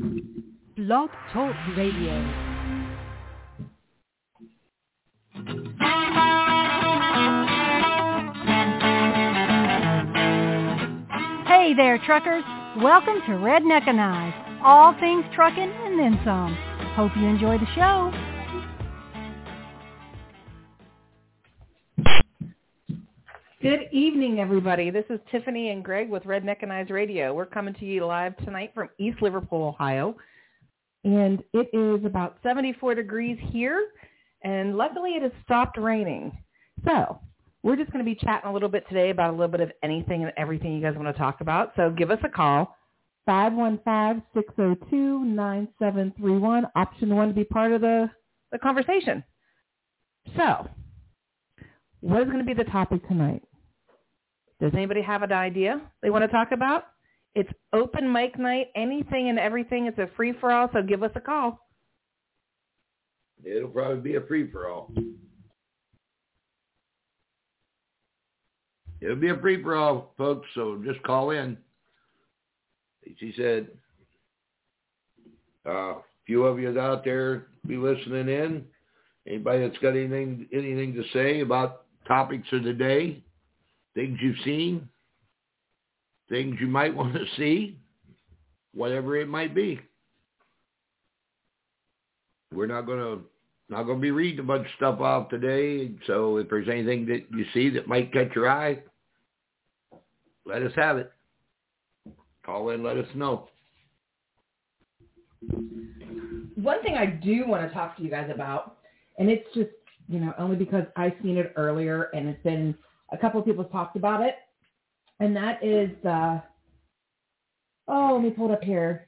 Blog Talk Radio. Hey there, truckers. Welcome to Redneck and Eyes. All things trucking and then some. Hope you enjoy the show. Good evening, everybody. This is Tiffany and Greg with Redneck and Eyes Radio. We're coming to you live tonight from East Liverpool, Ohio. And it is about 74 degrees here. And luckily, it has stopped raining. So we're just going to be chatting a little bit today about a little bit of anything and everything you guys want to talk about. So give us a call, 515-602-9731, option 1 to be part of the conversation. So what is going to be the topic tonight? Does anybody have an idea they want to talk about? It's open mic night, anything and everything. It's a free-for-all, so give us a call. It'll probably be a free-for-all. It'll be a free-for-all, folks, so just call in. She said, a few of you out there be listening in. Anybody that's got anything to say about topics of the day, things you've seen, things you might want to see, whatever it might be. We're not going to be reading a bunch of stuff off today. So if there's anything that you see that might catch your eye, let us have it. Call in, let us know. One thing I do want to talk to you guys about, and it's just, only because I've seen it earlier and it's been a couple of people talked about it, and that is let me pull it up here,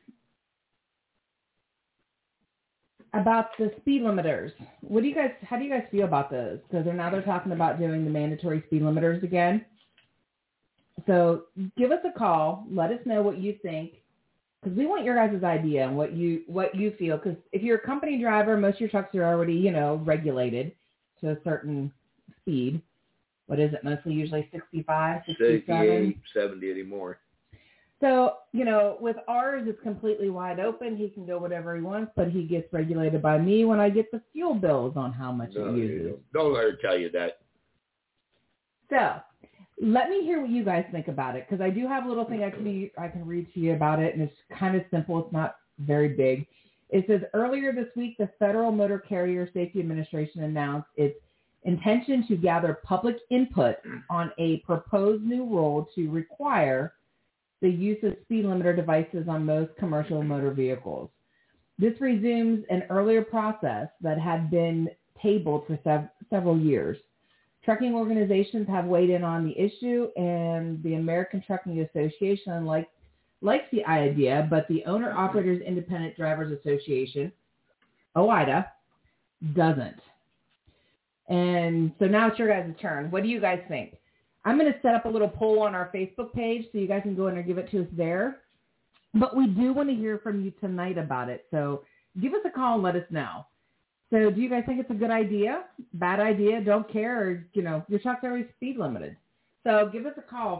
about the speed limiters. How do you guys feel about those? Because now they're talking about doing the mandatory speed limiters again. So give us a call. Let us know what you think, because we want your guys' idea and what you feel. Because if you're a company driver, most of your trucks are already, regulated to a certain speed. What is it? Mostly usually 65, 67? 70 anymore. So, with ours, it's completely wide open. He can go whatever he wants, but he gets regulated by me when I get the fuel bills on how much it uses. Don't let her tell you that. So let me hear what you guys think about it, because I do have a little thing I can read to you about it, and it's kind of simple. It's not very big. It says, earlier this week, the Federal Motor Carrier Safety Administration announced its intention to gather public input on a proposed new rule to require the use of speed limiter devices on most commercial motor vehicles. This resumes an earlier process that had been tabled for several years. Trucking organizations have weighed in on the issue, and the American Trucking Association likes the idea, but the Owner-Operators Independent Drivers Association, OIDA, doesn't. And so now it's your guys' turn. What do you guys think? I'm going to set up a little poll on our Facebook page so you guys can go in and give it to us there. But we do want to hear from you tonight about it. So give us a call and let us know. So do you guys think it's a good idea, bad idea, don't care, or, your truck's already speed limited? So give us a call,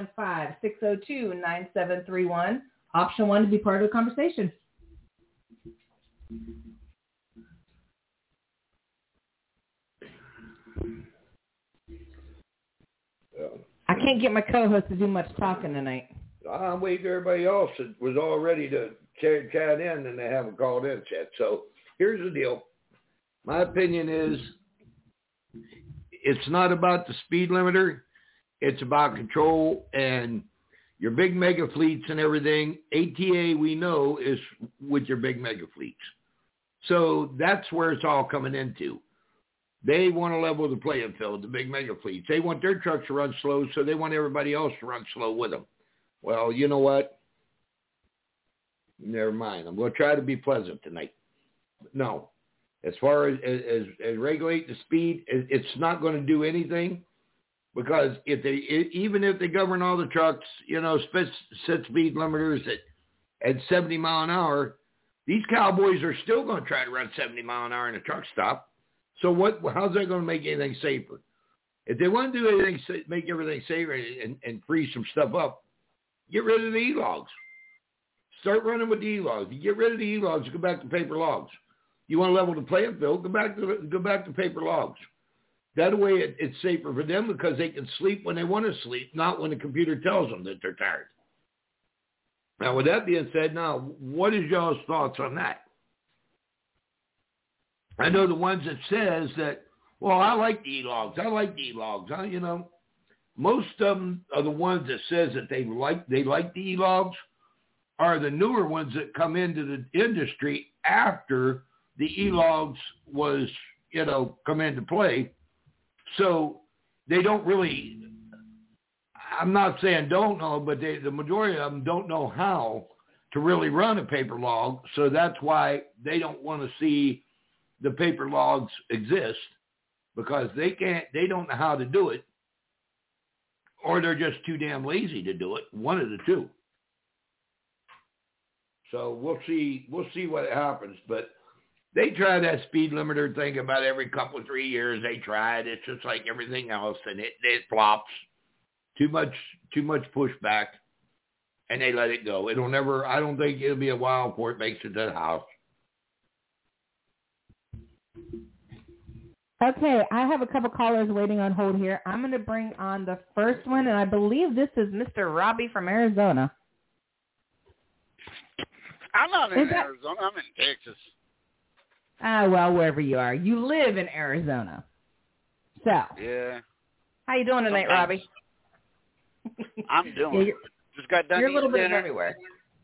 515-602-9731, option 1 to be part of the conversation. I can't get my co-host to do much talking tonight. I'm waiting for everybody else that was all ready to chat in, and they haven't called in yet. So here's the deal. My opinion is it's not about the speed limiter. It's about control and your big mega fleets and everything. ATA, we know, is with your big mega fleets. So that's where it's all coming into. They want to level the playing field, the big mega fleets. They want their trucks to run slow, so they want everybody else to run slow with them. Well, you know what? Never mind. I'm going to try to be pleasant tonight. No. As far as regulate the speed, it's not going to do anything, because even if they govern all the trucks, set speed limiters at 70 mile an hour, these cowboys are still going to try to run 70 mile an hour in a truck stop. So how's that going to make anything safer? If they want to do anything, make everything safer and free some stuff up, get rid of the e-logs. Start running with the e-logs. You get rid of the e-logs, go back to paper logs. You want to level the playing field, go back to paper logs. That way it's safer for them because they can sleep when they want to sleep, not when the computer tells them that they're tired. Now, with that being said, now, what is y'all's thoughts on that? I know the ones that says that, well, I like the e-logs. Most of them are the ones that says that they like the e-logs are the newer ones that come into the industry after the e-logs was, come into play. So they don't really, I'm not saying don't know, but the majority of them don't know how to really run a paper log. So that's why they don't want to see the paper logs exist, because they don't know how to do it, or they're just too damn lazy to do it. One of the two. So we'll see what happens. But they try that speed limiter thing about every couple of 3 years. They try it. It's just like everything else, and it flops. Too much pushback, and they let it go. It'll never. I don't think it'll be a while before it makes it to the house. Okay, I have a couple callers waiting on hold here. I'm going to bring on the first one, and I believe this is Mr. Robbie from Arizona. I'm not in Arizona. I'm in Texas. Well, wherever you are. You live in Arizona. So. Yeah. How you doing tonight, Robbie? I'm doing. Just got done. You're a little bit dinner. everywhere.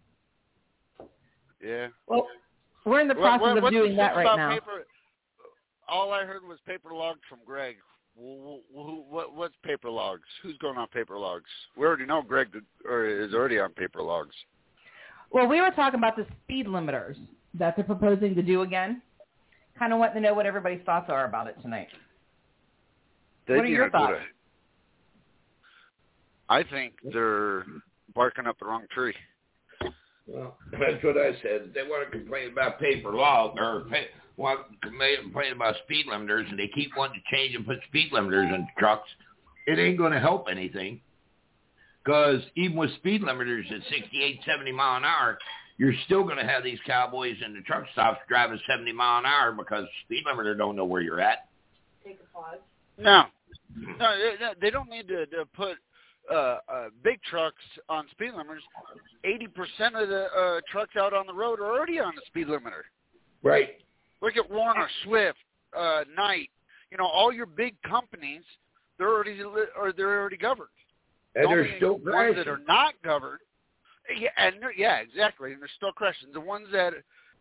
Yeah. Well, we're in the process of doing that right now. All I heard was paper logs from Greg. What's paper logs? Who's going on paper logs? We already know Greg is already on paper logs. Well, we were talking about the speed limiters that they're proposing to do again. Kind of want to know what everybody's thoughts are about it tonight. What are your thoughts? I think they're barking up the wrong tree. Well, that's what I said. They want to complain about paper log complain about speed limiters, and they keep wanting to change and put speed limiters in trucks. It ain't going to help anything, because even with speed limiters at 68, 70 mile an hour, you're still going to have these cowboys in the truck stops driving 70 mile an hour because the speed limiter don't know where you're at. Take a pause. No, they don't need to put big trucks on speed limiters. 80% of the trucks out on the road are already on the speed limiter. Right. Look at Warner, Swift, Knight. All your big companies, they're already governed. And they're still crashing. The ones that are not governed, exactly, and they're still crashing. The ones that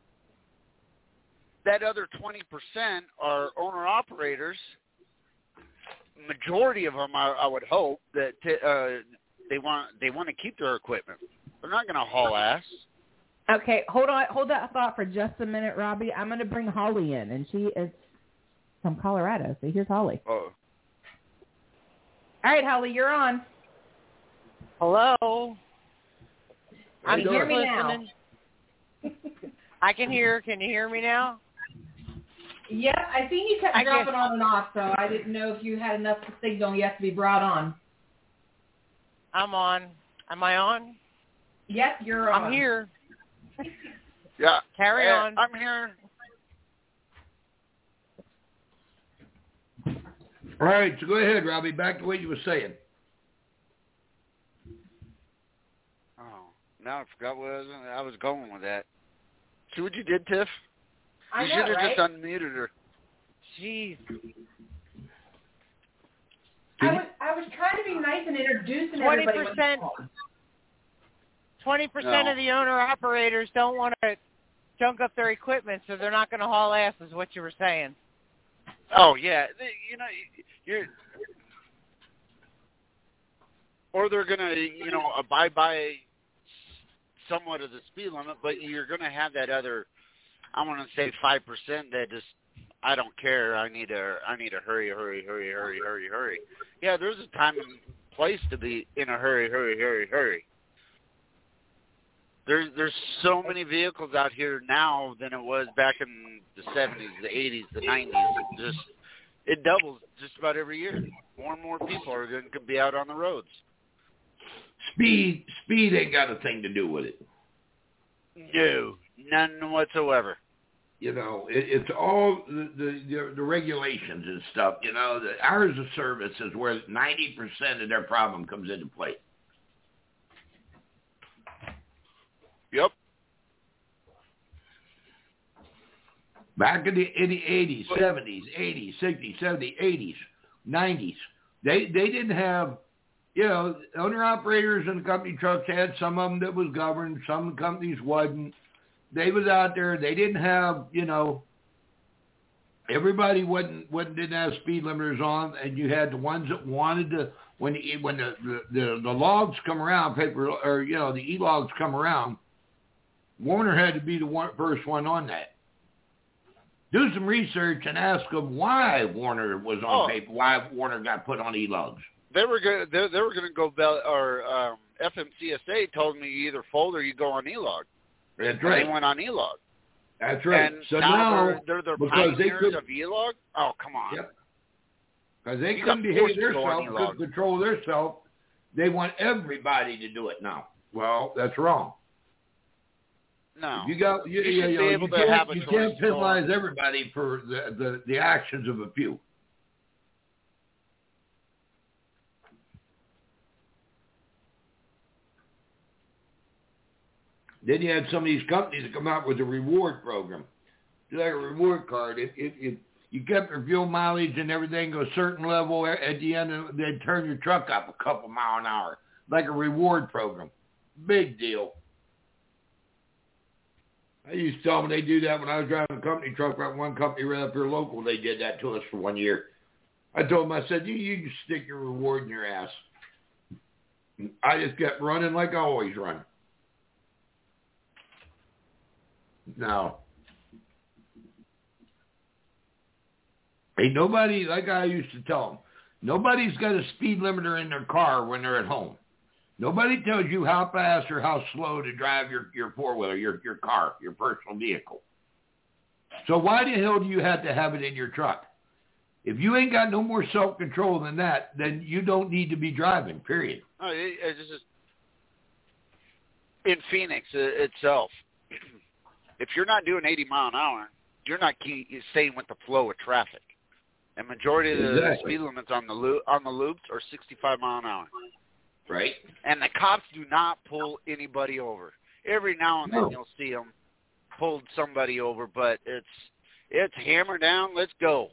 other 20% are owner operators. Majority of them, I would hope that they want to keep their equipment. They're not going to haul ass. Okay, hold that thought for just a minute, Robbie. I'm going to bring Holly in, and she is from Colorado. So here's Holly. Oh. All right, Holly, you're on. Hello. I'm hear me listening. Now. I can hear. Can you hear me now? Yeah, I think you kept dropping on and off, so I didn't know if you had enough signal yet to be brought on. I'm on. Am I on? Yep, you're on. I'm here. Yeah. Carry on. I'm here. All right, so go ahead, Robbie. Back to what you were saying. Oh, now I forgot what I was going with that. See what you did, Tiff? You should have just unmuted her. Jeez. I was trying to be nice and introducing everybody. 20% of the owner-operators don't want to junk up their equipment, so they're not going to haul ass, is what you were saying. Oh, yeah. Or they're going to, abide by somewhat of the speed limit, but you're going to have that other, I want to say 5% that just, I don't care. I need to hurry. Yeah, there's a time and place to be in a hurry. There's so many vehicles out here now than it was back in the 70s, the 80s, the 90s. It doubles just about every year. More and more people are going to be out on the roads. Speed ain't got a thing to do with it. No, none whatsoever. You know, it's all the regulations and stuff. You know, the hours of service is where 90% of their problem comes into play. Yep. Back in the 80s, 70s, 80s, 60s, 70s, 80s, 90s, they didn't have, you know, owner-operators in the company trucks had some of them that was governed, some companies wasn't. They was out there. They didn't have, you know, everybody didn't have speed limiters on, and you had the ones that wanted to, when the logs come around, the e-logs come around, Warner had to be the first one on that. Do some research and ask them why Warner was on paper, why Warner got put on e-logs. They were going to go FMCSA told me you either fold or you go on e-log. That's right. They went on e-log. That's right. And so now they're because pioneers of e-log. Oh, come on. Yep. Because they couldn't behave themselves, couldn't control themselves. They want everybody to do it now. Well, that's wrong. No. You can't penalize everybody for the actions of a few. Then you had some of these companies that come out with a reward program. It's like a reward card. If you kept your fuel mileage and everything to a certain level, at the end they'd turn your truck up a couple miles an hour. Like a reward program. Big deal. I used to tell them they do that when I was driving a company truck. Right, one company right up here local, they did that to us for 1 year. I told them, I said, you just stick your reward in your ass. I just kept running like I always run. No. Ain't nobody, like I used to tell them, nobody's got a speed limiter in their car when they're at home. Nobody tells you how fast or how slow to drive your four-wheeler, your car, your personal vehicle. So why the hell do you have to have it in your truck? If you ain't got no more self-control than that, then you don't need to be driving, period. Oh, it's just in Phoenix itself, if you're not doing 80 mile an hour, you're not staying with the flow of traffic. And majority of the speed limits on the loops are 65 mile an hour. Right. And the cops do not pull anybody over. Every now and then you'll see them pulled somebody over, but it's hammer down, let's go.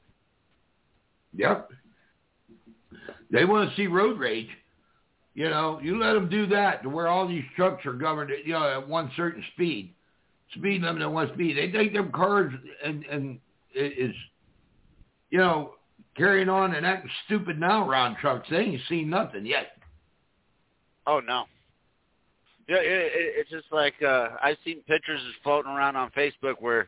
Yep. They want to see road rage. You know, you let them do that to where all these trucks are governed at, at one certain speed limit at one speed. They take them cars and is, carrying on and acting stupid now around trucks. They ain't seen nothing yet. Oh, no. Yeah, it's just like I've seen pictures floating around on Facebook where,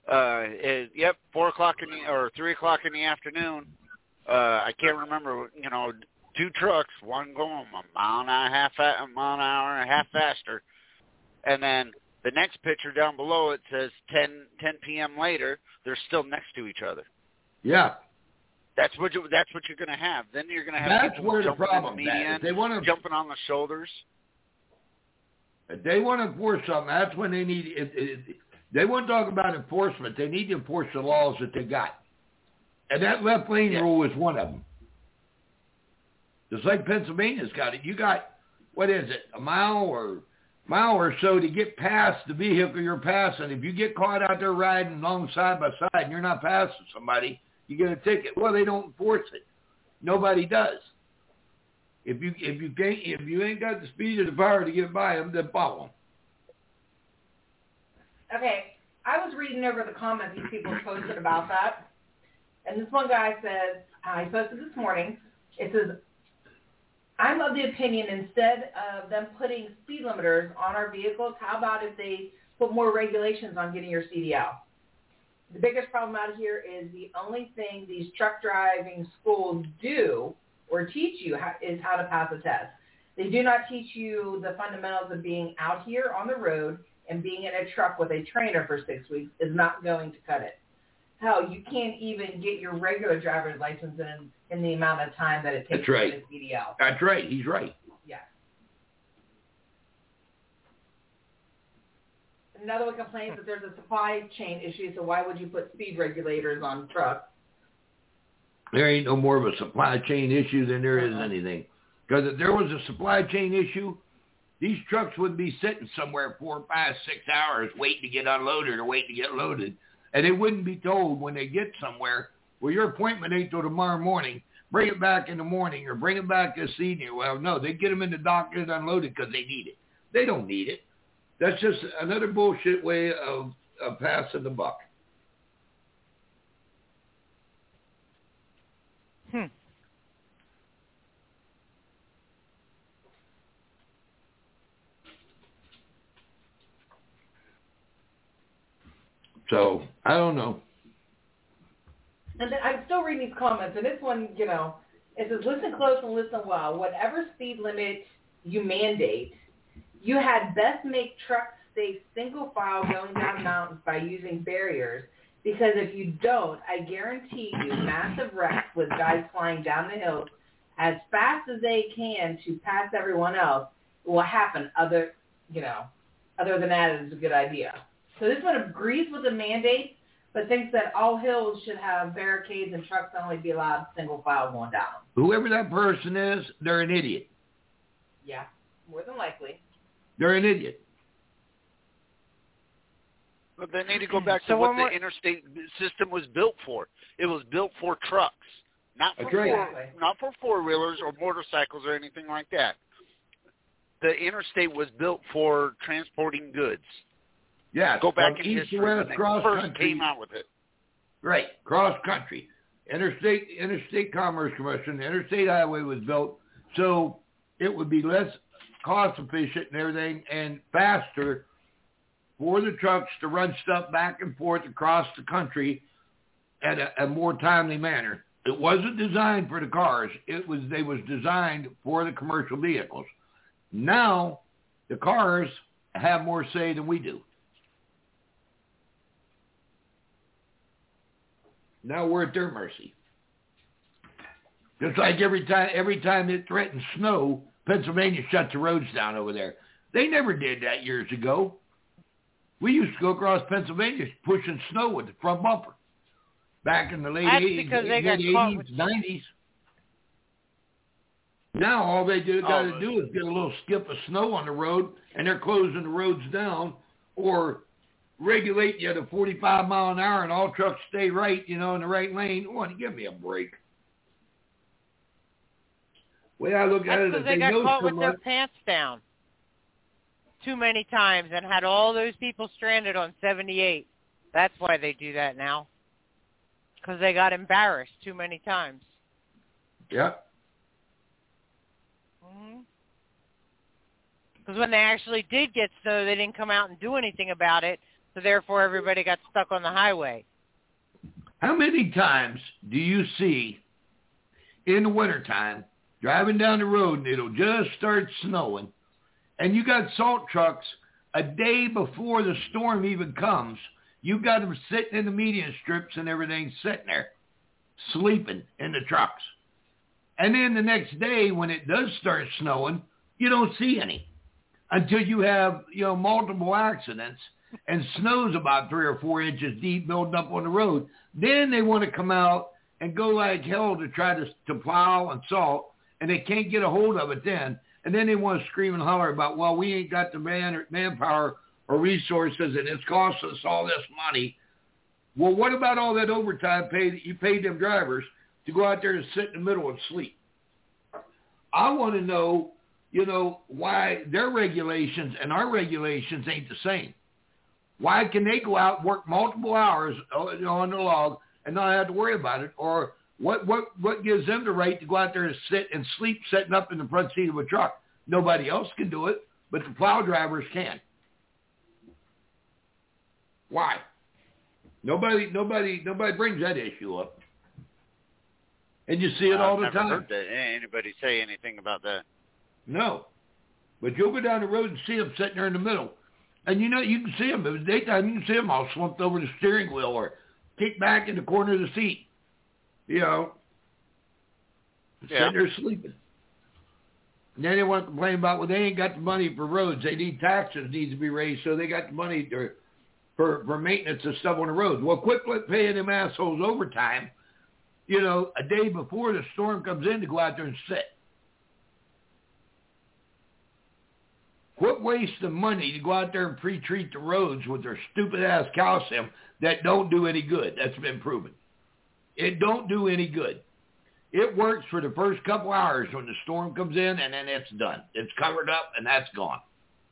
4 o'clock or 3 o'clock in the afternoon, I can't remember, 2 trucks, one going a mile and an hour and a half faster. And then the next picture down below, it says 10 p.m. later, they're still next to each other. Yeah. That's what you're going to have. Then you're going to have that's people where the jumping problem in the median, jumping on the shoulders. If they want to enforce something, that's when they need they want to talk about enforcement. They need to enforce the laws that they got. And that left lane rule is one of them. Just like Pennsylvania's got it. You got, what is it, a mile or so to get past the vehicle you're passing. If you get caught out there riding along side by side and you're not passing somebody, you get a ticket. Well, they don't enforce it. Nobody does. If you ain't got the speed of the power to get by them, then follow them. Okay, I was reading over the comments these people posted about that, and this one guy says, I posted this morning, it says, I'm of the opinion instead of them putting speed limiters on our vehicles, how about if they put more regulations on getting your CDL? The biggest problem out here is the only thing these truck driving schools do or teach you is how to pass a test. They do not teach you the fundamentals of being out here on the road, and being in a truck with a trainer for 6 weeks is not going to cut it. Hell, you can't even get your regular driver's license in the amount of time that it takes to get a CDL. That's right. He's right. Yeah. Another one complains that there's a supply chain issue, so why would you put speed regulators on trucks? There ain't no more of a supply chain issue than there is anything. Because if there was a supply chain issue, these trucks would be sitting somewhere 4, 5, 6 hours waiting to get unloaded or waiting to get loaded. And they wouldn't be told when they get somewhere, well, your appointment ain't till tomorrow morning. Bring it back in the morning or bring it back this evening. Well, no, they get them in the dock and unloaded because they need it. They don't need it. That's just another bullshit way of passing the buck. So, I don't know. And then I'm still reading these comments, and this one, you know, it says, listen close and listen well. Whatever speed limit you mandate, you had best make trucks stay single file going down mountains by using barriers, because if you don't, I guarantee you massive wrecks with guys flying down the hills as fast as they can to pass everyone else will happen. Other than that, it's a good idea. So this one agrees with the mandate, but thinks that all hills should have barricades and trucks only be allowed single file going down. Whoever that person is, they're an idiot. Yeah, more than likely. They're an idiot. But they need to go back to what the interstate system was built for. It was built for trucks, not for four-wheelers or motorcycles or anything like that. The interstate was built for transporting goods. Yeah, go back in history when they first country. Came out with it. Right, cross country. Interstate Commerce Commission, the interstate highway was built so it would be less cost efficient and everything and faster for the trucks to run stuff back and forth across the country at a more timely manner. It wasn't designed for the cars. They was designed for the commercial vehicles. Now the cars have more say than we do. Now we're at their mercy. Just like every time it threatens snow, Pennsylvania shuts the roads down over there. They never did that years ago. We used to go across Pennsylvania pushing snow with the front bumper back in the late 80s, 80s, 90s. Now all they got to do is get a little skip of snow on the road, and they're closing the roads down or regulate you to 45 mile an hour and all trucks stay right, in the right lane. Give me a break. The way I look at it, because they got caught with their pants down too many times and had all those people stranded on 78. That's why they do that now. Because they got embarrassed too many times. Yep. Because when they actually did get snow, they didn't come out and do anything about it. So therefore, everybody got stuck on the highway. How many times do you see in the wintertime driving down the road and it'll just start snowing and you got salt trucks a day before the storm even comes? You got them sitting in the median strips and everything, sitting there, sleeping in the trucks. And then the next day when it does start snowing, you don't see any until you have, multiple accidents and snow's about 3 or 4 inches deep building up on the road. Then they want to come out and go like hell to try to plow and salt, and they can't get a hold of it then. And then they want to scream and holler about, well, we ain't got the manpower or resources, and it's cost us all this money. Well, what about all that overtime pay that you paid them drivers to go out there and sit in the middle and sleep? I want to know, why their regulations and our regulations ain't the same. Why can they go out and work multiple hours on the log and not have to worry about it? Or what gives them the right to go out there and sit and sleep sitting up in the front seat of a truck? Nobody else can do it, but the plow drivers can. Why? Nobody brings that issue up. And you see it all the time. I've never heard anybody say anything about that. No. But you'll go down the road and see them sitting there in the middle. And, you can see them. If it's daytime, you can see them all slumped over the steering wheel or kicked back in the corner of the seat. Sitting there sleeping. And then they want to complain about, well, they ain't got the money for roads. They need taxes needs to be raised, so they got the money for maintenance of stuff on the roads. Well, quit paying them assholes overtime, a day before the storm comes in to go out there and sit. Quit wasting money to go out there and pre-treat the roads with their stupid-ass calcium that don't do any good. That's been proven. It don't do any good. It works for the first couple hours when the storm comes in, and then it's done. It's covered up, and that's gone.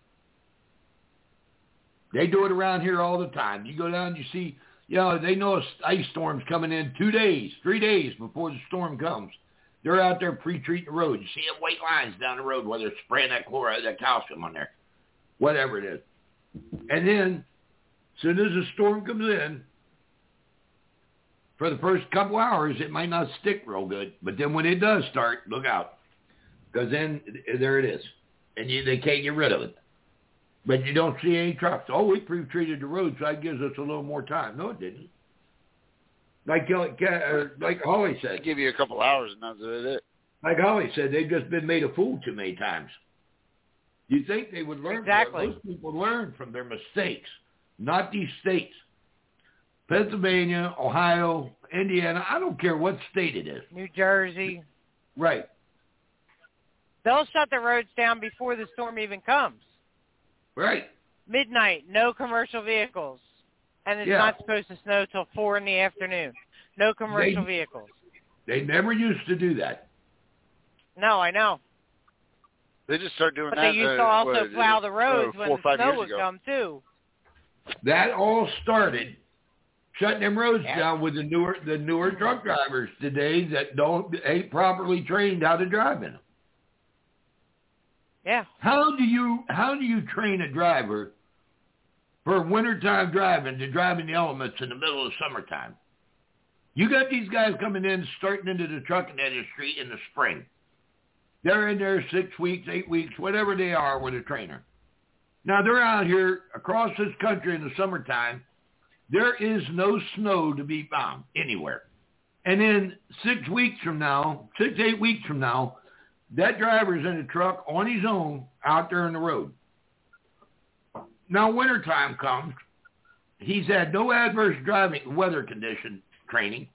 They do it around here all the time. You go down, you see, they know a ice storm's coming in 2 days, 3 days before the storm comes. They're out there pre-treating the road. You see them white lines down the road where they're spraying that chloride, that calcium on there, whatever it is. And then, as soon as the storm comes in, for the first couple hours, it might not stick real good. But then when it does start, look out. Because then there it is. And they can't get rid of it. But you don't see any trucks. Oh, we pre-treated the road, so that gives us a little more time. No, it didn't. Like Holly said. They give you a couple hours and that's it. Like Holly said, they've just been made a fool too many times. You think they would learn? Exactly. Most people learn from their mistakes, not these states. Pennsylvania, Ohio, Indiana, I don't care what state it is. New Jersey. Right. They'll shut the roads down before the storm even comes. Right. Midnight, no commercial vehicles. And it's not supposed to snow till 4 in the afternoon. No commercial vehicles. They never used to do that. No, I know. They just start doing but that. But they used to also plow the roads when the snow would come, too. That all started shutting them roads down with the newer truck drivers today that ain't properly trained how to drive in them. Yeah. How do you train a driver for wintertime driving to drive in the elements in the middle of summertime? You got these guys coming in, starting into the trucking industry in the spring. They're in there 6 weeks, 8 weeks, whatever they are with a trainer. Now they're out here across this country in the summertime. There is no snow to be found anywhere. And then 6 weeks from now, 8 weeks from now, that driver's in a truck on his own out there on the road. Now wintertime comes. He's had no adverse driving weather condition training.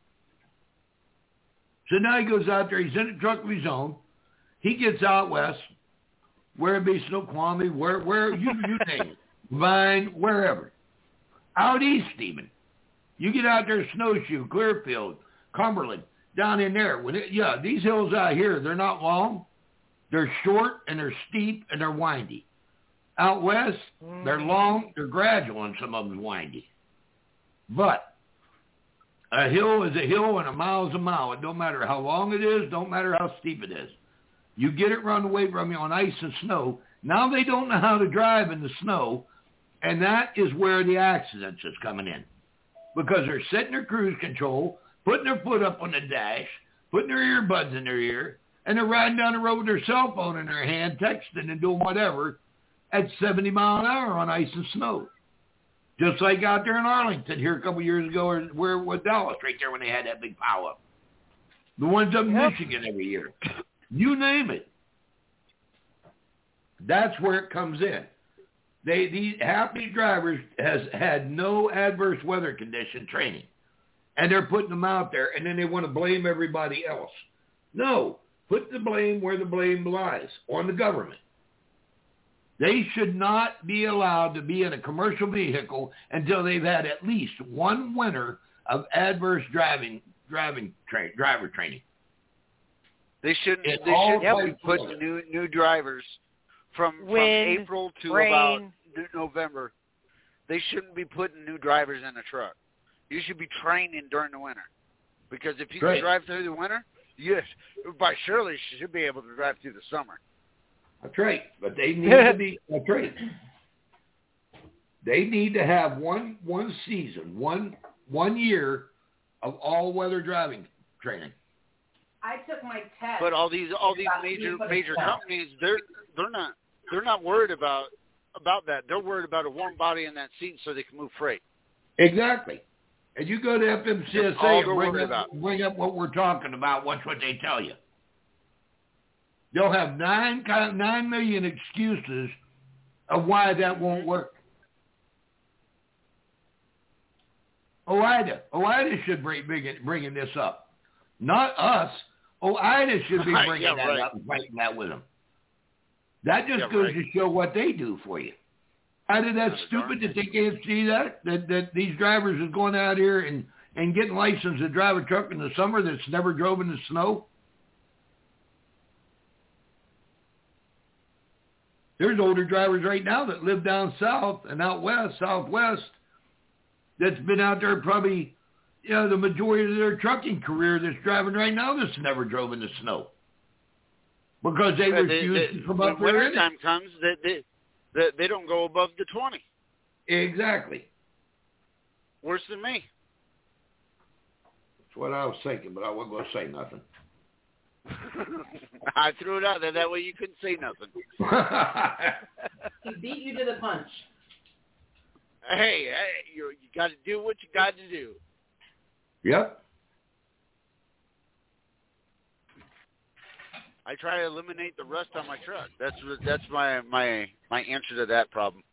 So now he goes out there. He's in a truck of his own. He gets out west, where it be Snoqualmie, where you name it, Vine, wherever. Out east even. You get out there, Snowshoe, Clearfield, Cumberland, down in there. These hills out here, they're not long. They're short, and they're steep, and they're windy. Out west, they're long, they're gradual, and some of them windy. But a hill is a hill, and a mile is a mile. It don't matter how long it is, don't matter how steep it is. You get it run away from you on ice and snow. Now they don't know how to drive in the snow, and that is where the accidents is coming in. Because they're setting their cruise control, putting their foot up on the dash, putting their earbuds in their ear, and they're riding down the road with their cell phone in their hand, texting and doing whatever at 70 miles an hour on ice and snow. Just like out there in Arlington here a couple years ago, where with Dallas right there when they had that big pileup. The ones up in Michigan every year. You name it. That's where it comes in. Half these drivers has had no adverse weather condition training. And they're putting them out there, and then they want to blame everybody else. No. Put the blame where the blame lies, on the government. They should not be allowed to be in a commercial vehicle until they've had at least one winter of adverse driver training. They shouldn't be putting new drivers from April to about November. They shouldn't be putting new drivers in a truck. You should be training during the winter. Because if you can drive through the winter, yes, by surely you should be able to drive through the summer. That's right. But they need to be They need to have one season, one year of all weather driving training. I took my test. But all these major companies, they're not worried about that. They're worried about a warm body in that seat so they can move freight. Exactly. And you go to FMCSA and bring up what we're talking about. Watch what they tell you. they'll have 9 million excuses of why that won't work. OOIDA should bringing this up, not us. OOIDA should be bringing that up and fighting that with them. That just goes to show what they do for you. Either that's stupid that they can't see that these drivers is going out here and getting licensed to drive a truck in the summer that's never drove in the snow. There's older drivers right now that live down south and out west, southwest, that's been out there probably, the majority of their trucking career that's driving right now that's never drove in the snow. Because they refuse to come up there. When winter time comes, they don't go above the 20. Exactly. Worse than me. That's what I was thinking, but I wasn't going to say nothing. I threw it out there. That way you couldn't say nothing. He beat you to the punch. Hey, you got to do what you got to do. Yep. I try to eliminate the rust on my truck. That's my answer to that problem.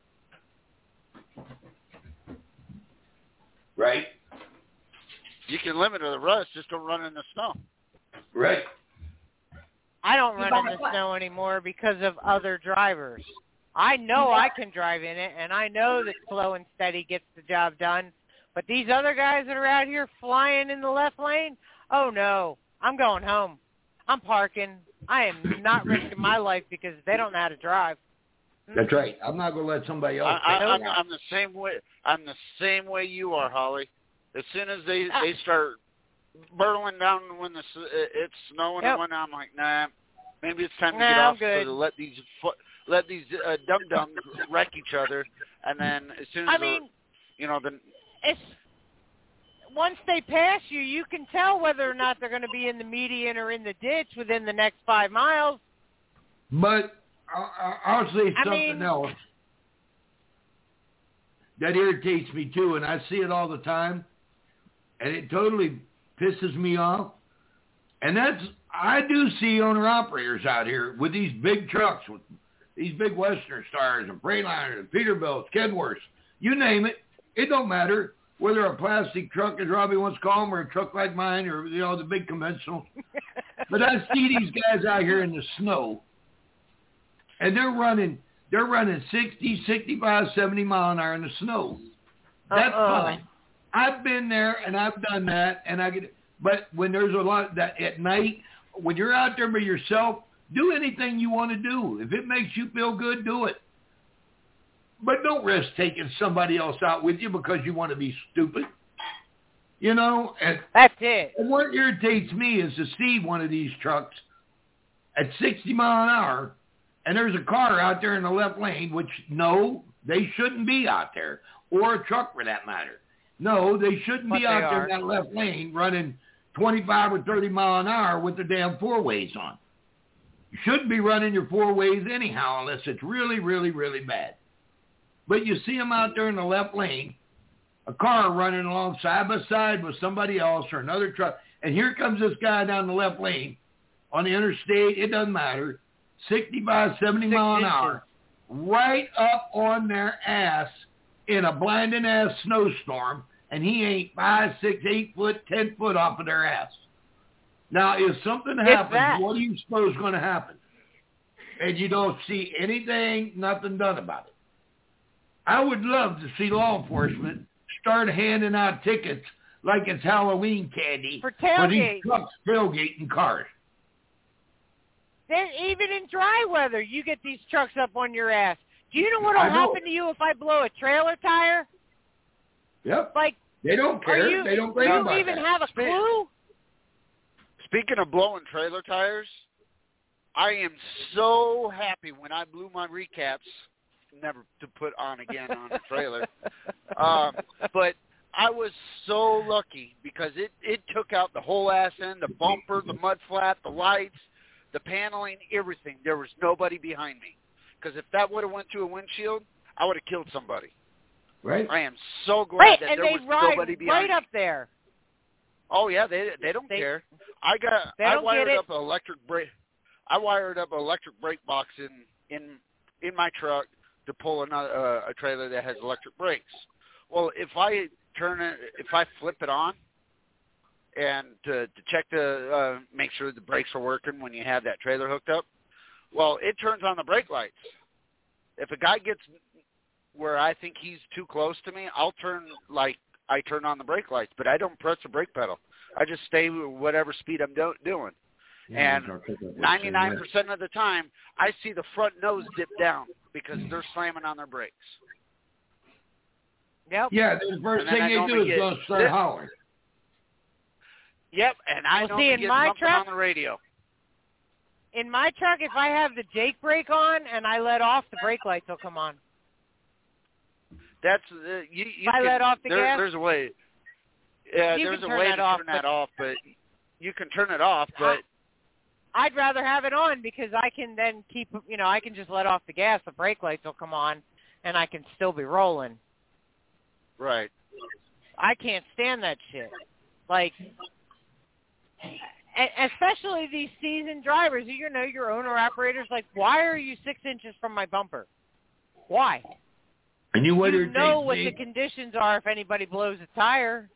Right. You can limit the rust, just don't run in the snow. Right. I don't run in the snow anymore because of other drivers. I know I can drive in it, and I know that slow and steady gets the job done. But these other guys that are out here flying in the left lane, oh, no, I'm going home. I'm parking. I am not risking my life because they don't know how to drive. That's right. I'm not going to let somebody else. I'm the same way. I'm the same way you are, Holly. As soon as they start burling down when it's snowing and whatnot, I'm like, nah, maybe it's time to get off to let these dum-dums wreck each other. And then as soon as it's once they pass you, you can tell whether or not they're going to be in the median or in the ditch within the next 5 miles. But I'll say something else that irritates me too, and I see it all the time, and it totally pisses me off. And I do see owner-operators out here with these big trucks, with these big Western Stars and Freightliners and Peterbilts, Kenworths, you name it. It don't matter whether a plastic truck, as Robbie wants to call them, or a truck like mine, or the big conventional. But I see these guys out here in the snow, and they're running 60, 65, 70 mile an hour in the snow. That's fine. I've been there and I've done that, and but when there's a lot that at night, when you're out there by yourself, do anything you want to do. If it makes you feel good, do it. But don't risk taking somebody else out with you because you want to be stupid. And that's it. And what irritates me is to see one of these trucks at 60 mile an hour, and there's a car out there in the left lane, which, no, they shouldn't be out there, or a truck for that matter. No, they shouldn't be out there in that left lane running 25 or 30 mile an hour with the damn four-ways on. You shouldn't be running your four-ways anyhow unless it's really, really, really bad. But you see them out there in the left lane, a car running along side by side with somebody else or another truck, and here comes this guy down the left lane on the interstate, it doesn't matter, 65, 70 mile an hour, right up on their ass in a blinding-ass snowstorm, and he ain't 5, 6, 8 foot, 10 foot off of their ass. Now, if something happens, what do you suppose is going to happen? And you don't see anything, nothing done about it. I would love to see law enforcement start handing out tickets like it's Halloween candy for these trucks tailgating cars. Then even in dry weather, you get these trucks up on your ass. Do you know what will happen to you if I blow a trailer tire? Yep. Like, they don't care. They don't think about that. You don't even have a clue? Speaking of blowing trailer tires, I am so happy when I blew my recaps, never to put on again on the trailer. But I was so lucky because it took out the whole ass end, the bumper, the mud flap, the lights, the paneling, everything. There was nobody behind me. Because if that would have went through a windshield, I would have killed somebody. Right. I am so glad that there was nobody behind me. Right up there. Oh yeah, they don't care. I wired up an electric brake. I wired up an electric brake box in my truck to pull a trailer that has electric brakes. Well, if I flip it on and to check to make sure the brakes are working when you have that trailer hooked up, well, it turns on the brake lights. If a guy gets where I think he's too close to me, I turn on the brake lights, but I don't press the brake pedal. I just stay with whatever speed I'm doing. Yeah, and 99% of the time, I see the front nose dip down because they're slamming on their brakes. Yep. Yeah, the first thing they do is go start hollering. Yep, and I don't get something on the radio. In my truck, if I have the Jake brake on and I let off, the brake lights will come on. That's let off the gas. There's a way. Yeah, there's a way to turn that off, but you can turn it off. But I'd rather have it on because I can then keep. I can just let off the gas. The brake lights will come on, and I can still be rolling. Right. I can't stand that shit. Like, especially these seasoned drivers. Your owner operators. Like, why are you 6 inches from my bumper? Why? And you know what the conditions are if anybody blows a tire.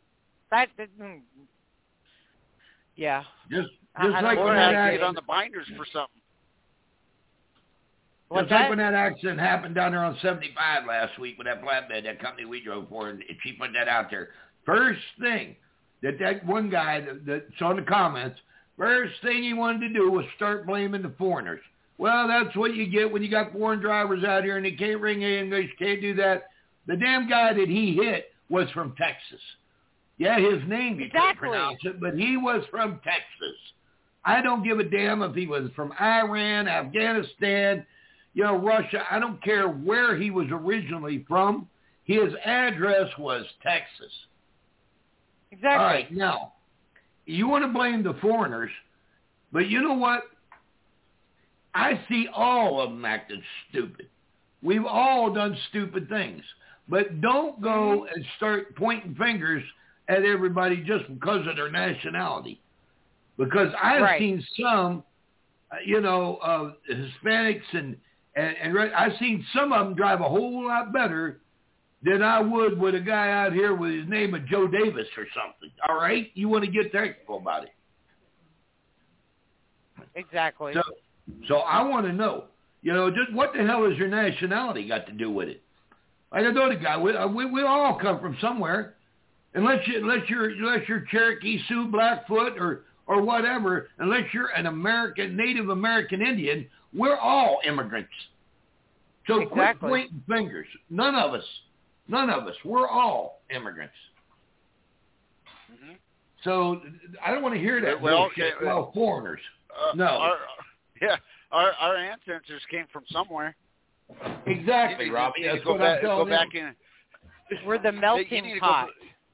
Yeah. Just like or when I get on the binders for something. Just like when that accident happened down there on 75 last week with that flatbed, that company we drove for, and she put that out there. First thing that one guy that's on the comments, first thing he wanted to do was start blaming the foreigners. Well, that's what you get when you got foreign drivers out here and they can't ring English, can't do that. The damn guy that he hit was from Texas. Yeah, his name you can't pronounce it, but he was from Texas. I don't give a damn if he was from Iran, Afghanistan, Russia. I don't care where he was originally from. His address was Texas. Exactly. All right, now, you want to blame the foreigners, but you know what? I see all of them acting stupid. We've all done stupid things. But don't go and start pointing fingers at everybody just because of their nationality. Because I've seen some, Hispanics and I've seen some of them drive a whole lot better than I would with a guy out here with his name of Joe Davis or something. All right? You want to get technical about it. Exactly. So I want to know, just what the hell has your nationality got to do with it? Like I know the guy, we all come from somewhere, unless you're Cherokee, Sioux, Blackfoot, or whatever. Unless you're an Native American Indian, we're all immigrants. So quit pointing fingers. None of us. We're all immigrants. Mm-hmm. So I don't want to hear that bullshit. Well, foreigners. No. Our ancestors came from somewhere. Exactly, Robbie. That's what I'm telling you. We're the melting pot.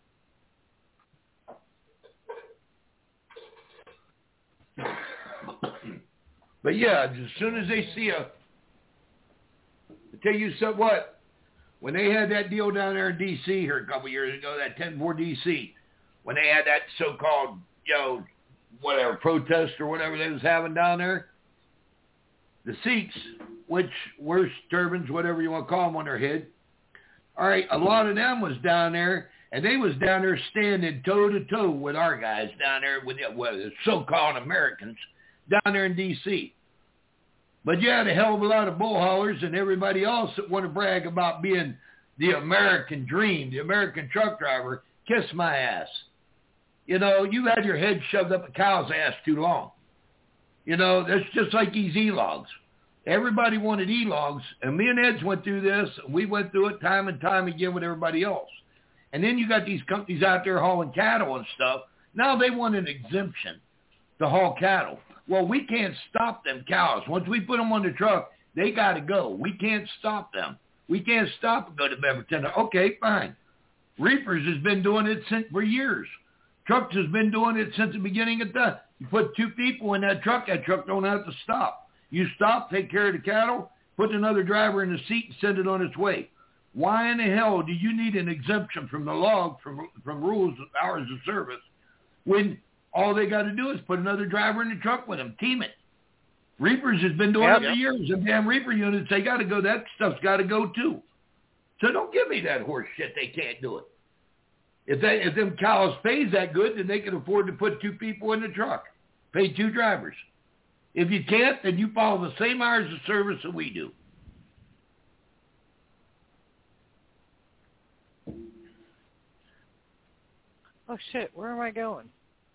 But yeah, as soon as they see I tell you what, when they had that deal down there in D.C. here a couple years ago, that 10-4 D.C., when they had that so-called, protest or whatever they was having down there, the Sikhs, which were turbans, whatever you want to call them on their head, all right, a lot of them was down there, and they was down there standing toe-to-toe with our guys down there, with the so-called Americans down there in D.C. But you had a hell of a lot of bull haulers and everybody else that want to brag about being the American dream, the American truck driver. Kiss my ass. You've had your head shoved up a cow's ass too long. That's just like these E-logs. Everybody wanted E-logs, and me and Eds went through this, and we went through it time and time again with everybody else. And then you got these companies out there hauling cattle and stuff. Now they want an exemption to haul cattle. Well, we can't stop them cows. Once we put them on the truck, they got to go. We can't stop them. We can't stop and go to Beaverton. Okay, fine. Reapers has been doing it for years. Trucks has been doing it since the beginning of time. You put 2 people in that truck don't have to stop. You stop, take care of the cattle, put another driver in the seat and send it on its way. Why in the hell do you need an exemption from the log, from rules of hours of service, when all they got to do is put another driver in the truck with them, team it? Reapers has been doing it for years. And damn Reaper units, they got to go. That stuff's got to go too. So don't give me that horse shit. They can't do it. If them cows pays that good, then they can afford to put 2 people in the truck, pay 2 drivers. If you can't, then you follow the same hours of service that we do. Oh shit! Where am I going?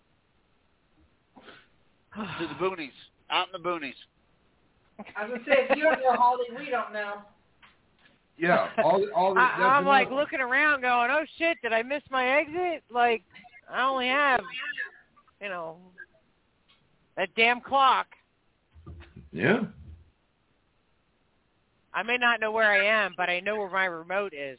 To the boonies. Out in the boonies. I was going to say, if you don't know, Holly, we don't know. Yeah, all the. I'm like looking around, going, "Oh shit! Did I miss my exit? Like, I only have, that damn clock." Yeah. I may not know where I am, but I know where my remote is.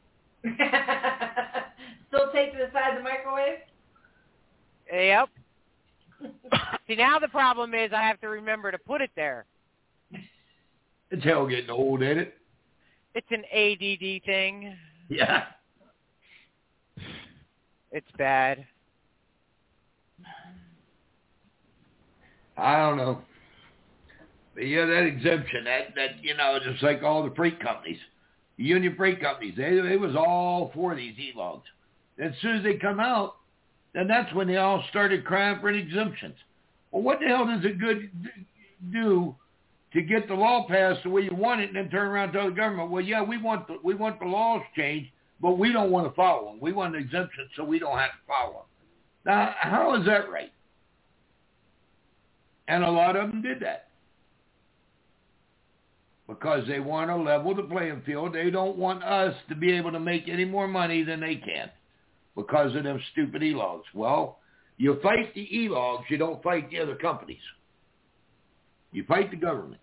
Still taped to the side of the microwave? Yep. See, now the problem is I have to remember to put it there. It's hell getting old, ain't it? It's an ADD thing. Yeah. It's bad. I don't know. But yeah, that exemption, that just like all the freight companies, the union freight companies, they was all for these e-logs. As soon as they come out, then that's when they all started crying for exemptions. Well, what the hell does it do to get the law passed the way you want it and then turn around and tell the government, well, yeah, we want the laws changed, but we don't want to follow them. We want an exemption so we don't have to follow them. Now, how is that right? And a lot of them did that. Because they want to level the playing field. They don't want us to be able to make any more money than they can because of them stupid e-logs. Well, you fight the e-logs, you don't fight the other companies. You fight the government.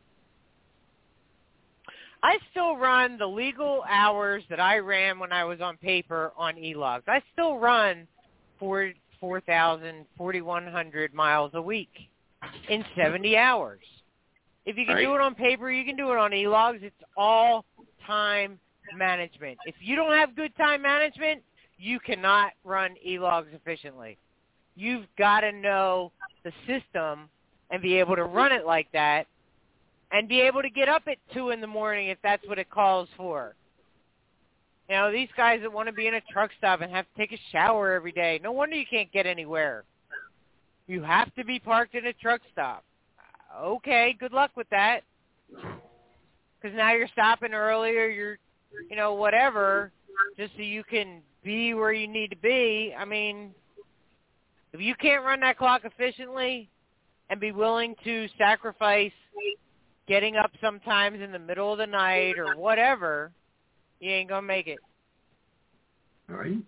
I still run the legal hours that I ran when I was on paper on e-logs. I still run 4,000, 4,100 miles a week in 70 hours. If you can do it on paper, you can do it on e-logs. It's all time management. If you don't have good time management, you cannot run e-logs efficiently. You've got to know the system and be able to run it like that and be able to get up at 2 in the morning if that's what it calls for. These guys that want to be in a truck stop and have to take a shower every day, no wonder you can't get anywhere. You have to be parked in a truck stop. Okay, good luck with that. Because now you're stopping earlier, you're, whatever, just so you can be where you need to be. I mean, if you can't run that clock efficiently and be willing to sacrifice getting up sometimes in the middle of the night or whatever, you ain't going to make it. Right.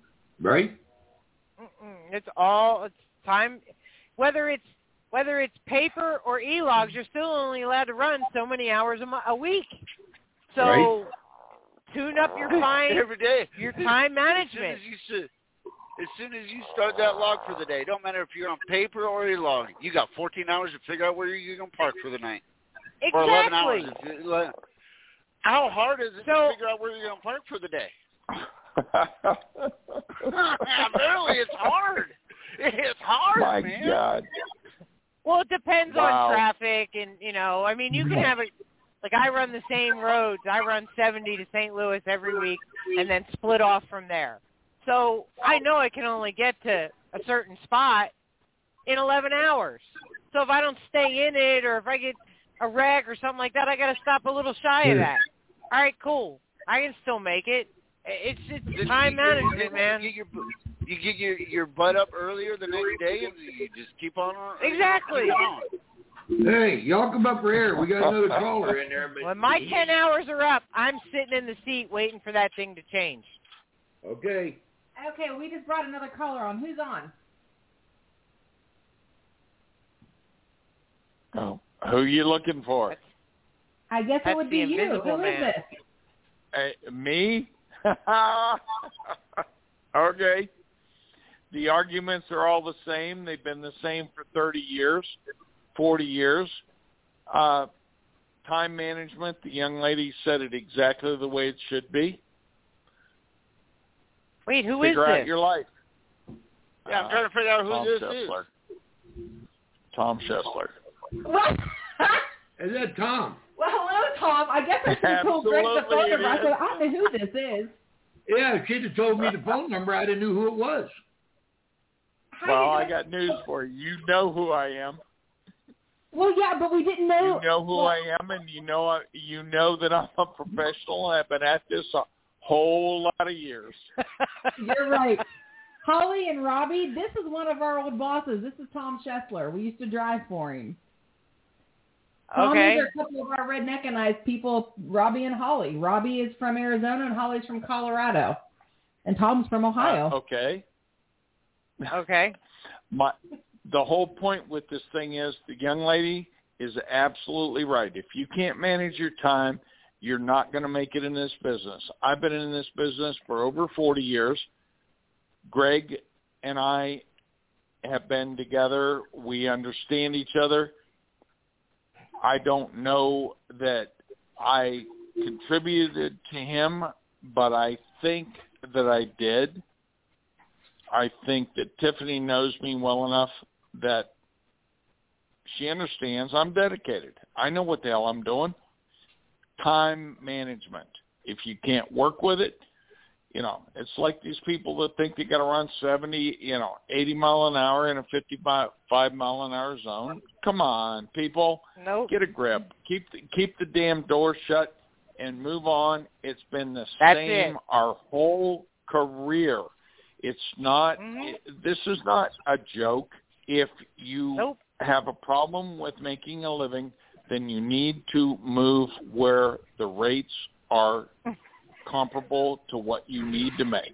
It's time. Whether it's paper or e-logs, you're still only allowed to run so many hours a week. So tune up your every day. Your time management. As soon as you start that log for the day, don't matter if you're on paper or e-log, you got 14 hours to figure out where you're going to park for the night. Exactly. Or 11 hours. How hard is it to figure out where you're going to park for the day? Apparently it's hard. It's hard, My man. God. Well, it depends on traffic and, you can have it. Like I run the same roads. I run 70 to St. Louis every week and then split off from there. So I know I can only get to a certain spot in 11 hours. So if I don't stay in it or if I get a wreck or something like that, I got to stop a little shy of that. All right, cool. I can still make it. It's time management, man. You get your butt up earlier the next day and you just keep on. Exactly. Keep on. Hey, y'all come up for air. We got another caller in there. But when my 10 hours are up, I'm sitting in the seat waiting for that thing to change. Okay. Okay, we just brought another caller on. Who's on? Oh, who are you looking for? I guess it would be you. Who is this? Me? Okay. The arguments are all the same. They've been the same for 30 years, 40 years. Time management, the young lady said it exactly the way it should be. Wait, who is this? Figure out your life. Yeah, I'm trying to figure out who this is. Tom Schessler. What? Is that Tom? Well, hello, Tom. I guess I should have told Greg the phone number. I said, I don't know who this is. Yeah, if she'd have told me the phone number, I'd have knew who it was. Well, I got news for you. You know who I am. Well, yeah, but we didn't know. You know who I am, and you know that I'm a professional. I've been at this a whole lot of years. You're right. Holly and Robbie, this is one of our old bosses. This is Tom Schessler. We used to drive for him. Tom, Okay. These are a couple of our redneckanized people, Robbie and Holly. Robbie is from Arizona and Holly's from Colorado. And Tom's from Ohio. Okay. Okay. The whole point with this thing is the young lady is absolutely right. If you can't manage your time, you're not going to make it in this business. I've been in this business for over 40 years. Greg and I have been together. We understand each other. I don't know that I contributed to him, but I think that I did. I think that Tiffany knows me well enough that she understands I'm dedicated. I know what the hell I'm doing. Time management. If you can't work with it, it's like these people that think they got to run 80 mile an hour in a 55 mile an hour zone. Come on, people. Nope. Get a grip. Keep the damn door shut and move on. It's been the same our whole career. It's not. This is not a joke. If you have a problem with making a living, then you need to move where the rates are comparable to what you need to make.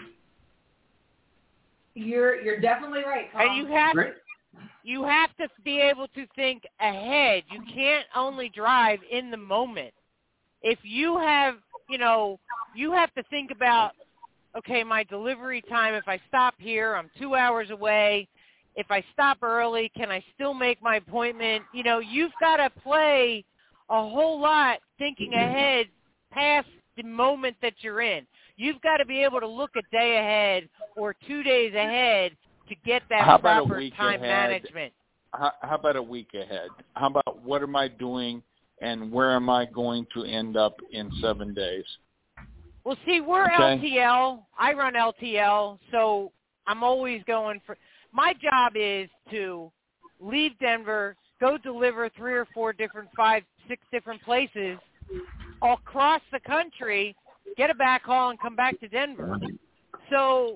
You're definitely right, Tom. And you have to be able to think ahead. You can't only drive in the moment. If you have, you have to think about, okay, my delivery time, if I stop here, I'm 2 hours away. If I stop early, can I still make my appointment? You've got to play a whole lot thinking ahead past the moment that you're in. You've got to be able to look a day ahead or 2 days ahead to get that proper time management. How about a week ahead? How about what am I doing and where am I going to end up in 7 days? Well, see, we're LTL. I run LTL, so I'm always going for – my job is to leave Denver, go deliver 3 or 4 different, 5, 6 different places all across the country, get a backhaul, and come back to Denver. So,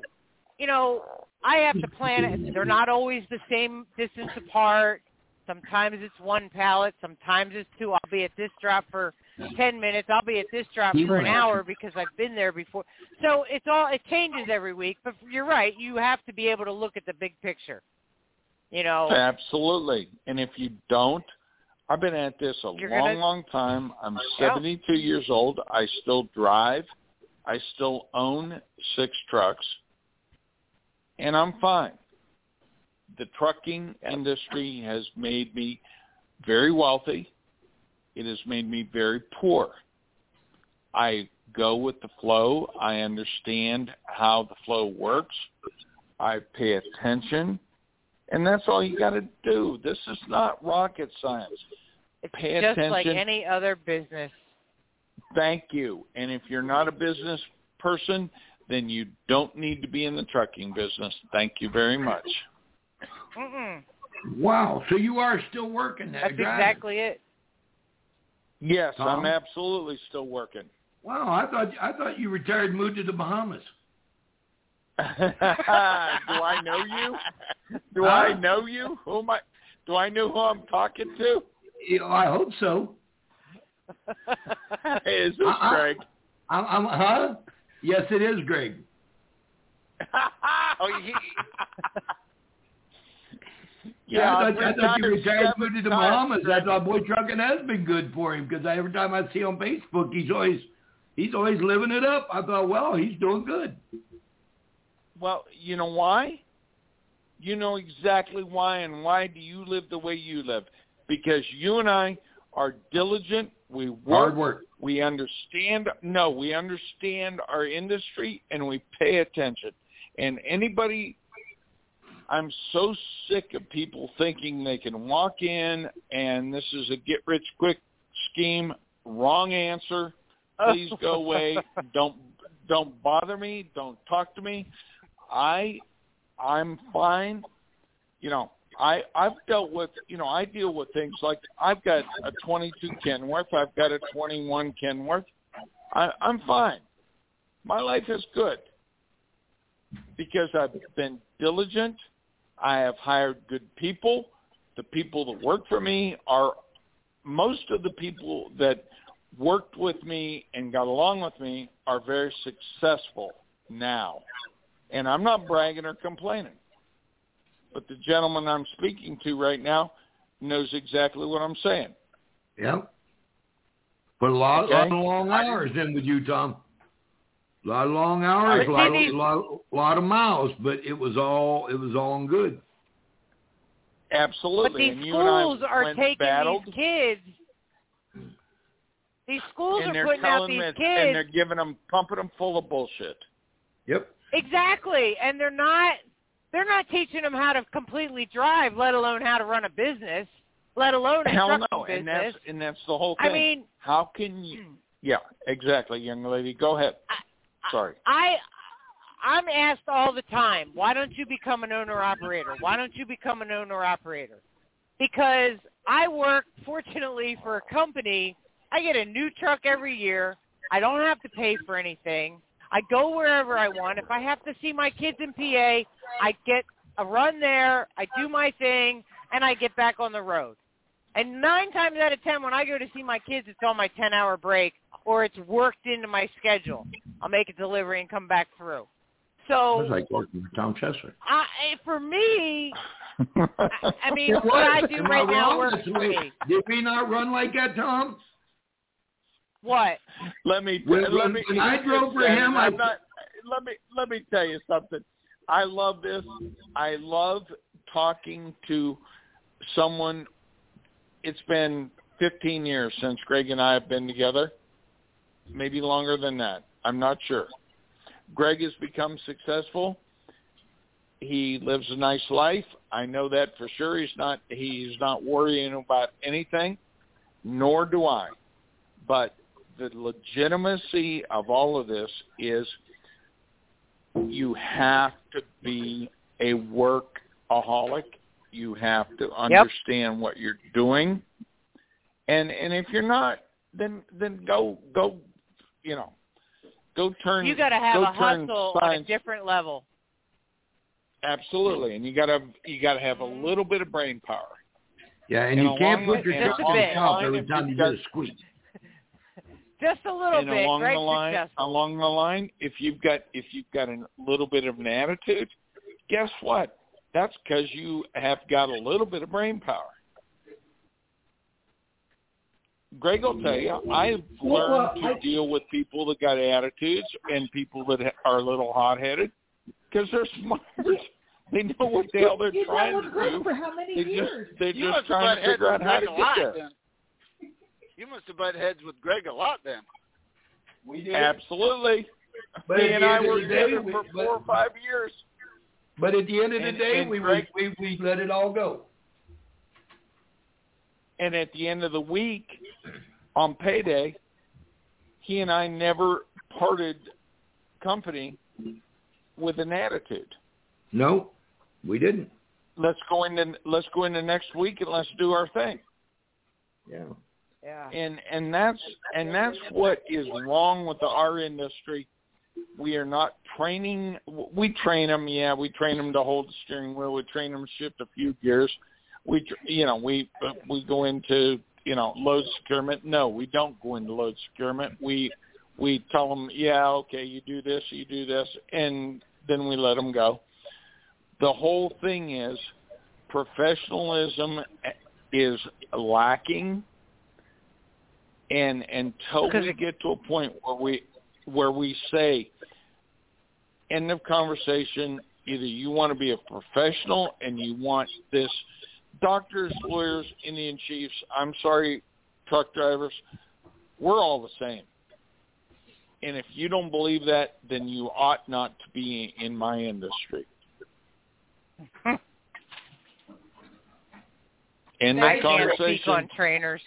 I have to plan it. They're not always the same distance apart. Sometimes it's 1 pallet. Sometimes it's 2. I'll be at this drop for 10 minutes. I'll be at this drop for an hour because I've been there before. So it changes every week. But you're right. You have to be able to look at the big picture. Absolutely. And if you don't, I've been at this a long time. I'm 72 years old. I still drive. I still own 6 trucks. And I'm fine. The trucking industry has made me very wealthy. It has made me very poor. I go with the flow. I understand how the flow works. I pay attention. And that's all you got to do. This is not rocket science. Pay just attention. Like any other business. Thank you. And if you're not a business person, then you don't need to be in the trucking business. Thank you very much. Wow. So you are still working that. That's exactly it. Yes, Tom? I'm absolutely still working. Wow, I thought you retired and moved to the Bahamas. Do I know you? Do I know you? Do I know who I'm talking to? I hope so. Hey, is this Greg? Huh? Yes, it is Greg. Yeah, I thought you retired and moved to the Bahamas. I thought boy trucking has been good for him because every time I see on Facebook, he's always living it up. I thought, well, he's doing good. Well, you know why? You know exactly why, and why do you live the way you live? Because you and I are diligent. We work. Hard work. We understand. No, we understand our industry, and we pay attention. And anybody I'm so sick of people thinking they can walk in and this is a get-rich-quick scheme. Wrong answer. Please go away. Don't bother me. Don't talk to me. I'm fine. I've dealt with, I deal with things like I've got a 22 Kenworth. I've got a 21 Kenworth. I'm fine. My life is good because I've been diligent. I have hired good people. The people that work for me are most of the people that worked with me and got along with me are very successful now. And I'm not bragging or complaining. But the gentleman I'm speaking to right now knows exactly what I'm saying. Yep. Put a lot of long hours in with you, Tom. A lot of long hours, a lot of miles, but it was all good. Absolutely. But these schools are taking these kids. These schools are putting out these kids, and they're pumping them full of bullshit. Yep. Exactly, and they're not teaching them how to completely drive, let alone how to run a business, let alone a trucking business. And that's the whole thing. I mean, how can you? Yeah, exactly, young lady. Go ahead. Sorry. I'm asked all the time, why don't you become an owner-operator? Why don't you become an owner-operator? Because I work, fortunately, for a company. I get a new truck every year. I don't have to pay for anything. I go wherever I want. If I have to see my kids in PA, I get a run there, I do my thing, and I get back on the road. And 9 times out of 10, when I go to see my kids, it's on my 10-hour break, or it's worked into my schedule. I'll make a delivery and come back through. So, it's like working for Tom Chesser. For me, I mean, what I do right now works for me. Did we not run like that, Tom? What? When I drove for him, let me tell you something. I love this. I love talking to someone. It's been 15 years since Greg and I have been together. Maybe longer than that. I'm not sure. Greg has become successful. He lives a nice life. I know that for sure. He's not worrying about anything, nor do I. But the legitimacy of all of this is you have to be a workaholic. You have to understand what you're doing. And if you're not, then go turn. You got to have a hustle on a different level. Absolutely, and you got to have a little bit of brain power. Yeah, and you can't put your truck on top every time you do a squeak. Just a little bit. Along the line, if you've got a little bit of an attitude, guess what? That's because you have got a little bit of brain power. Greg will tell you, I've learned to deal with people that got attitudes and people that are a little hot-headed because they're smart. They know what the hell they're trying to do. For how many years? They're just trying to figure out how to get there. Then. You must have butted heads with Greg a lot then. We did. Absolutely. But he and I were together for 4 or 5 years. But at the end of the day, we let it all go. And at the end of the week, on payday, he and I never parted company with an attitude. No, we didn't. Let's go into next week and let's do our thing. Yeah. Yeah. And that's what is wrong with our industry. We are not training. We train them, we train them to hold the steering wheel. We train them to shift a few gears. We go into load securement. No, we don't go into load securement. We tell them, you do this, and then we let them go. The whole thing is professionalism is lacking, and until we get to a point where we say, end of conversation, either you want to be a professional and you want this. Doctors, lawyers, Indian chiefs, I'm sorry, truck drivers, we're all the same. And if you don't believe that, then you ought not to be in my industry. In I this can't speak conversation, on trainers.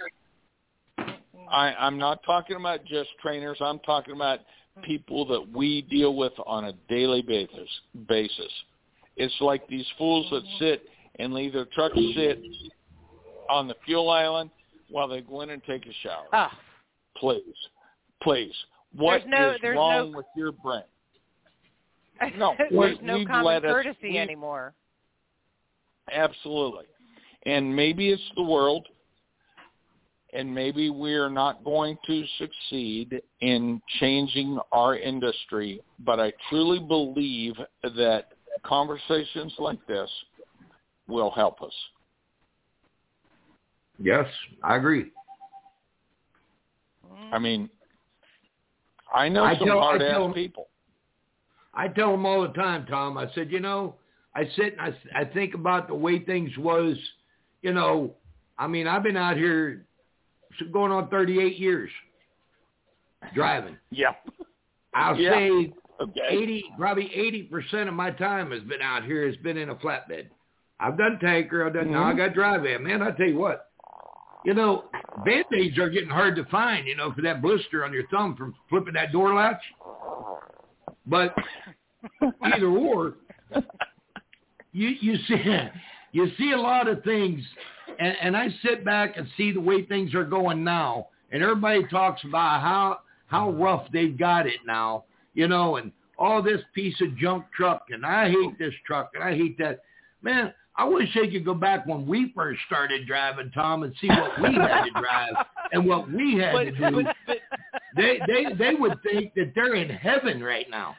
I'm not talking about just trainers. I'm talking about people that we deal with on a daily basis. It's like these fools that sit and leave their trucks sit on the fuel island while they go in and take a shower. Ah. Please. What is wrong with your brain? No, there's no common let courtesy anymore. Absolutely. And maybe it's the world, and maybe we're not going to succeed in changing our industry, but I truly believe that conversations like this will help us. Yes, I agree. I mean, I know some hard-ass people. I tell them all the time, Tom. I said, I sit and I think about the way things was, I mean, I've been out here going on 38 years driving. Yeah. I'll say okay. probably 80% of my time has been out here has been in a flatbed. I've done tanker. Now I got dry van. Man, I tell you what, Band-Aids are getting hard to find, for that blister on your thumb from flipping that door latch. But either or, you see a lot of things, and I sit back and see the way things are going now, and everybody talks about how rough they've got it now, and all this piece of junk truck, and I hate this truck, and I hate that. Man, I wish they could go back when we first started driving, Tom, and see what we had to drive and what we had to do. They would think that they're in heaven right now.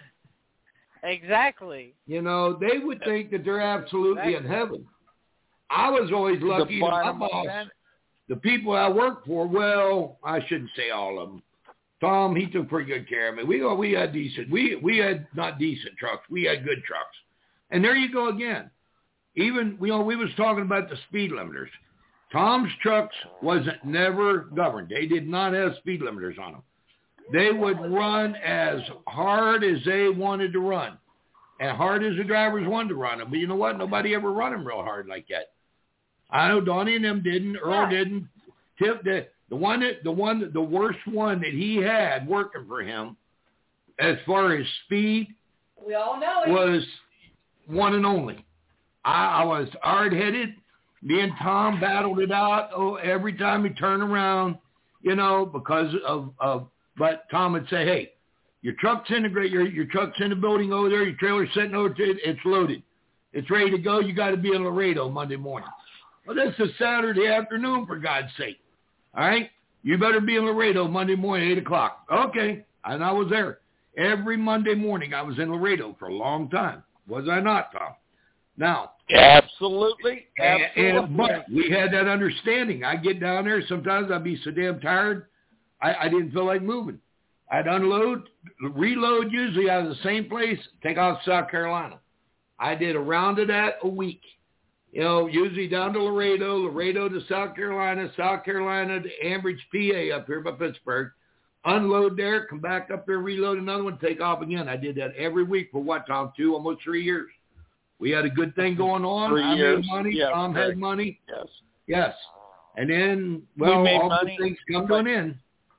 Exactly. They would think that they're absolutely in heaven. I was always lucky that my boss, the people I worked for, well, I shouldn't say all of them. Tom, he took pretty good care of me. We had decent. We had not decent trucks. We had good trucks. And there you go again. Even, we was talking about the speed limiters. Tom's trucks wasn't never governed. They did not have speed limiters on them. They would run as hard as they wanted to run, and hard as the drivers wanted to run them. But you know what? Nobody ever run them real hard like that. I know Donnie and them didn't. Earl didn't. Tip did. The worst one that he had working for him, as far as speed, we all know it, was one and only. I was hard-headed. Me and Tom battled it out every time we turn around, because of. But Tom would say, "Hey, your truck's in the building over there. Your trailer's sitting over there. It's loaded. It's ready to go. You got to be in Laredo Monday morning." Well, that's a Saturday afternoon, for God's sake. All right, you better be in Laredo Monday morning, 8:00. Okay, and I was there every Monday morning. I was in Laredo for a long time. Was I not, Tom? Now, absolutely. But we had that understanding. I get down there. Sometimes I'd be so damn tired, I didn't feel like moving. I'd unload, reload usually out of the same place, take off to South Carolina. I did a round of that a week. Usually down to Laredo to South Carolina to Ambridge, PA, up here by Pittsburgh. Unload there, come back up there, reload another one, take off again. I did that every week for what, Tom? Almost 3 years. We had a good thing going on. 3 years. I made money. Yes, Tom had money. Yes. And then, all the things come to an end.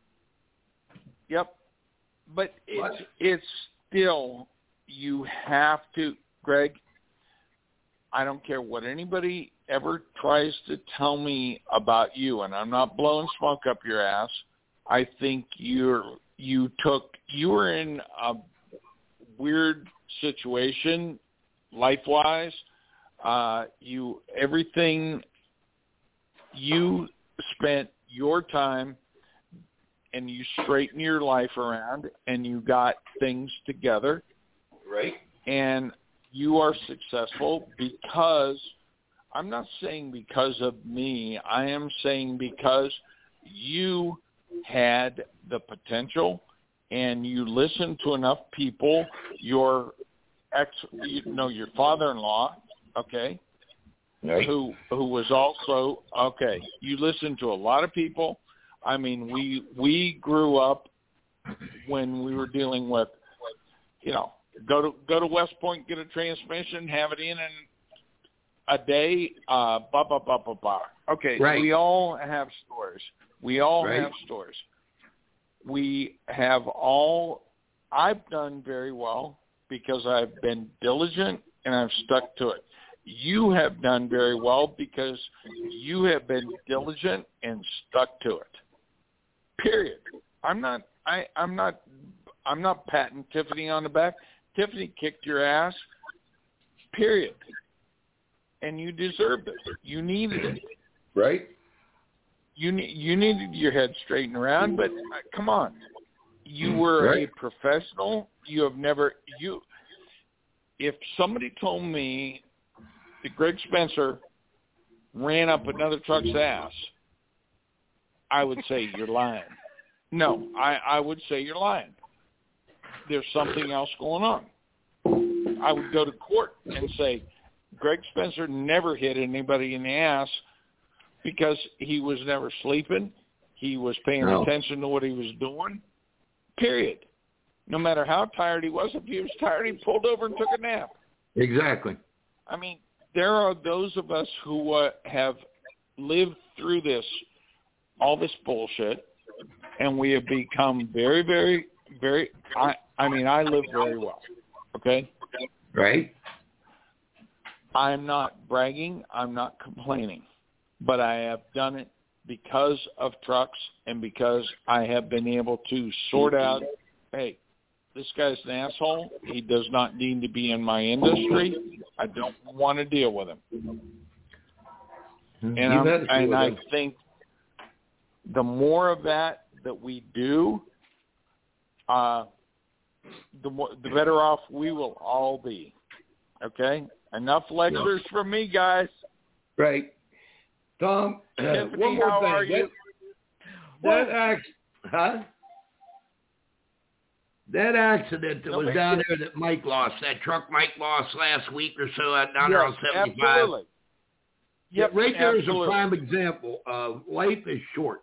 Yep. But it's still, you have to, Greg, I don't care what anybody ever tries to tell me about you, and I'm not blowing smoke up your ass. I think you were in a weird situation life-wise. You spent your time and you straightened your life around and you got things together. Right. And you are successful because, I'm not saying because of me, I am saying because you had the potential and you listened to enough people, your father-in-law, okay, right, who was also, okay, you listened to a lot of people. I mean, we grew up when we were dealing with, go to West Point, get a transmission, have it in a day, Okay, Right. we all have stores. We all Right. have stores. We have all, I've done very well because I've been diligent and I've stuck to it. You have done very well because you have been diligent and stuck to it. Period. I'm not patting Tiffany on the back. Tiffany kicked your ass. Period. And you deserved it. You needed it. Right. You needed your head straightened around, but come on. You were Right. a professional. You have never if somebody told me that Greg Spencer ran up another truck's ass, I would say you're lying. No, I would say you're lying. There's something else going on. I would go to court and say Greg Spencer never hit anybody in the ass because he was never sleeping. He was paying attention to what he was doing, period. No matter how tired he was, if he was tired, he pulled over and took a nap. Exactly. I mean, there are those of us who have lived through all this bullshit, and we have become very, very, very, I live very well, okay? Right. I'm not bragging. I'm not complaining. But I have done it because of trucks and because I have been able to sort out, hey, this guy's an asshole. He does not need to be in my industry. I don't want to deal with him. And I think the more of that we do, the better off we will all be. Okay? Enough lectures from me, guys. Right. Tom, Tiffany, one more how thing. are you? That accident that was down there that Mike lost, that truck Mike lost last week or so down there on 75. Absolutely. Yep, right there is absolutely. a prime example of life is short.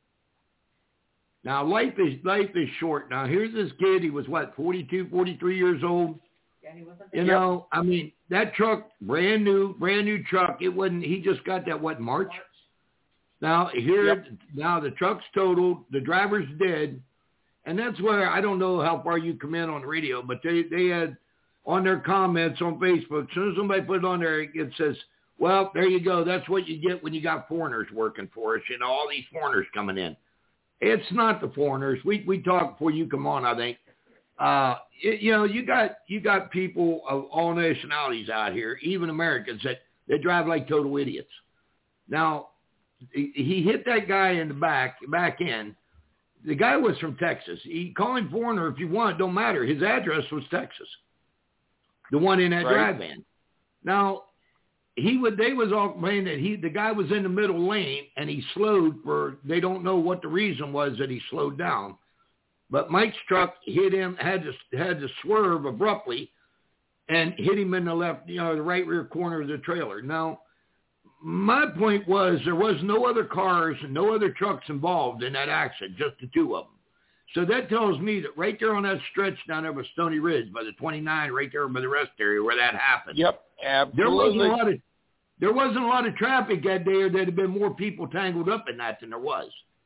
Now, life is short. Now, here's this kid. He was, 42, 43 years old? Yeah, he wasn't. You know, I mean, that truck, brand new truck. It wasn't. He just got that March. Now now the truck's totaled. The driver's dead, and that's where I don't know how far you come in on the radio, but they had on their comments on Facebook. As soon as somebody put it on there, it says, "Well, there you go. That's what you get when you got foreigners working for us. You know, all these foreigners coming in." It's not the foreigners. We talked before you come on, I think. You got people of all nationalities out here, even Americans, that drive like total idiots. Now, he hit that guy in the back end. The guy was from Texas. He call him foreigner if you want. It don't matter. His address was Texas. The one in that drive van. Now, they was all complaining that the guy was in the middle lane and he slowed they don't know what the reason was that he slowed down. But Mike's truck hit him, had to swerve abruptly and hit him in the right rear corner of the trailer. Now, my point was there was no other cars and no other trucks involved in that accident, just the two of them. So that tells me that right there on that stretch down there by Stony Ridge, by the 29, right there by the rest area where that happened. Yep, absolutely. There wasn't a lot of traffic that day, or there'd have been more people tangled up in that than there was.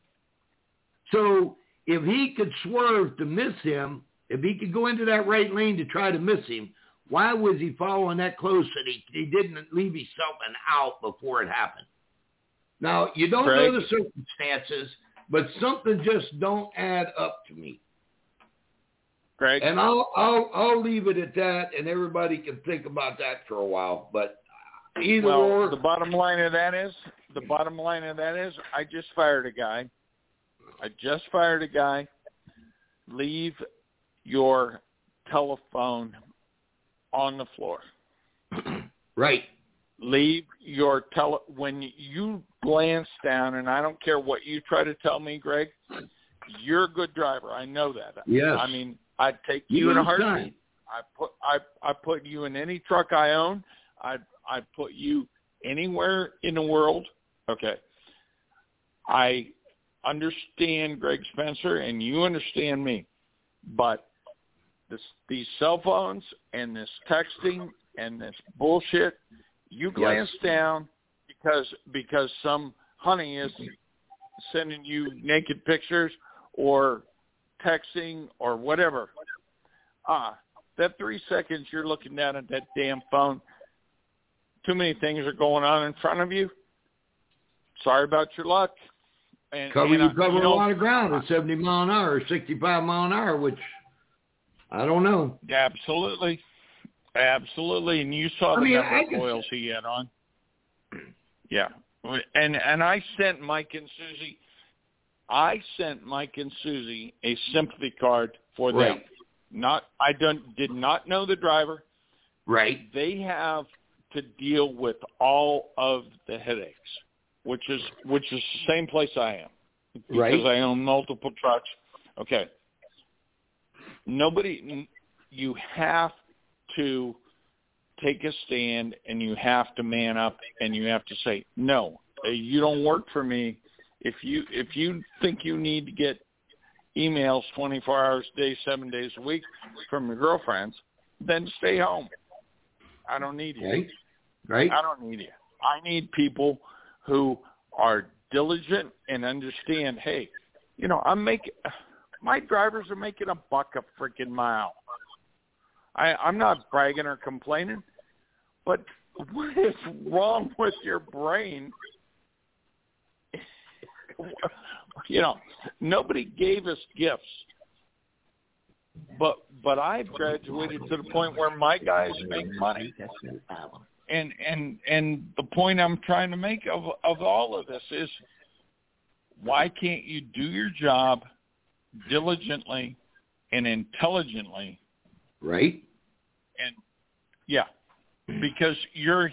So if he could swerve to miss him, if he could go into that right lane to try to miss him, why was he following that close that he didn't leave himself an out before it happened? Now, you don't know the circumstances, but something just don't add up to me. Greg? And I'll leave it at that, and everybody can think about that for a while. But either or. The bottom line of that is, I just fired a guy. Leave your telephone on the floor. Right. Leave your when you glance down, and I don't care what you try to tell me, Greg, you're a good driver. I know that. Yes. I mean, I'd take you in a heartbeat. I put you in any truck I own. I'd put you anywhere in the world. Okay. I understand Greg Spencer, and you understand me, but these cell phones and this texting and this bullshit You glance down because some honey is sending you naked pictures or texting or whatever. That 3 seconds you're looking down at that damn phone, too many things are going on in front of you. Sorry about your luck. You cover a lot of ground at 70 mile an hour or 65 mile an hour, which I don't know. Absolutely. And you saw the number of oils he had on. Yeah. And I sent Mike and Susie a sympathy card for them. I did not know the driver. Right. They have to deal with all of the headaches, which is the same place I am, because I own multiple trucks. Okay. You have to take a stand, and you have to man up, and you have to say, no, you don't work for me. If you think you need to get emails 24 hours a day, 7 days a week from your girlfriends, then stay home. I don't need you. Right. I don't need you. I need people who are diligent and understand, hey, my drivers are making $1 a freaking mile. I'm not bragging or complaining, but what is wrong with your brain? Nobody gave us gifts, but I've graduated to the point where my guys make money. And the point I'm trying to make of all of this is, why can't you do your job diligently and intelligently? Right. And because you are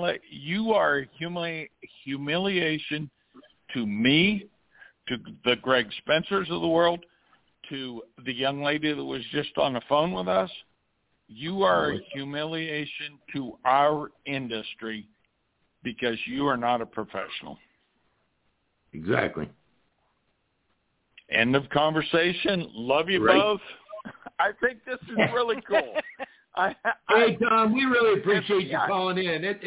humiliation to me, to the Greg Spencers of the world, to the young lady that was just on the phone with us. You are a humiliation to our industry because you are not a professional. Exactly. End of conversation. Love you both. I think this is really cool. Hey, Tom, we really appreciate you calling in. It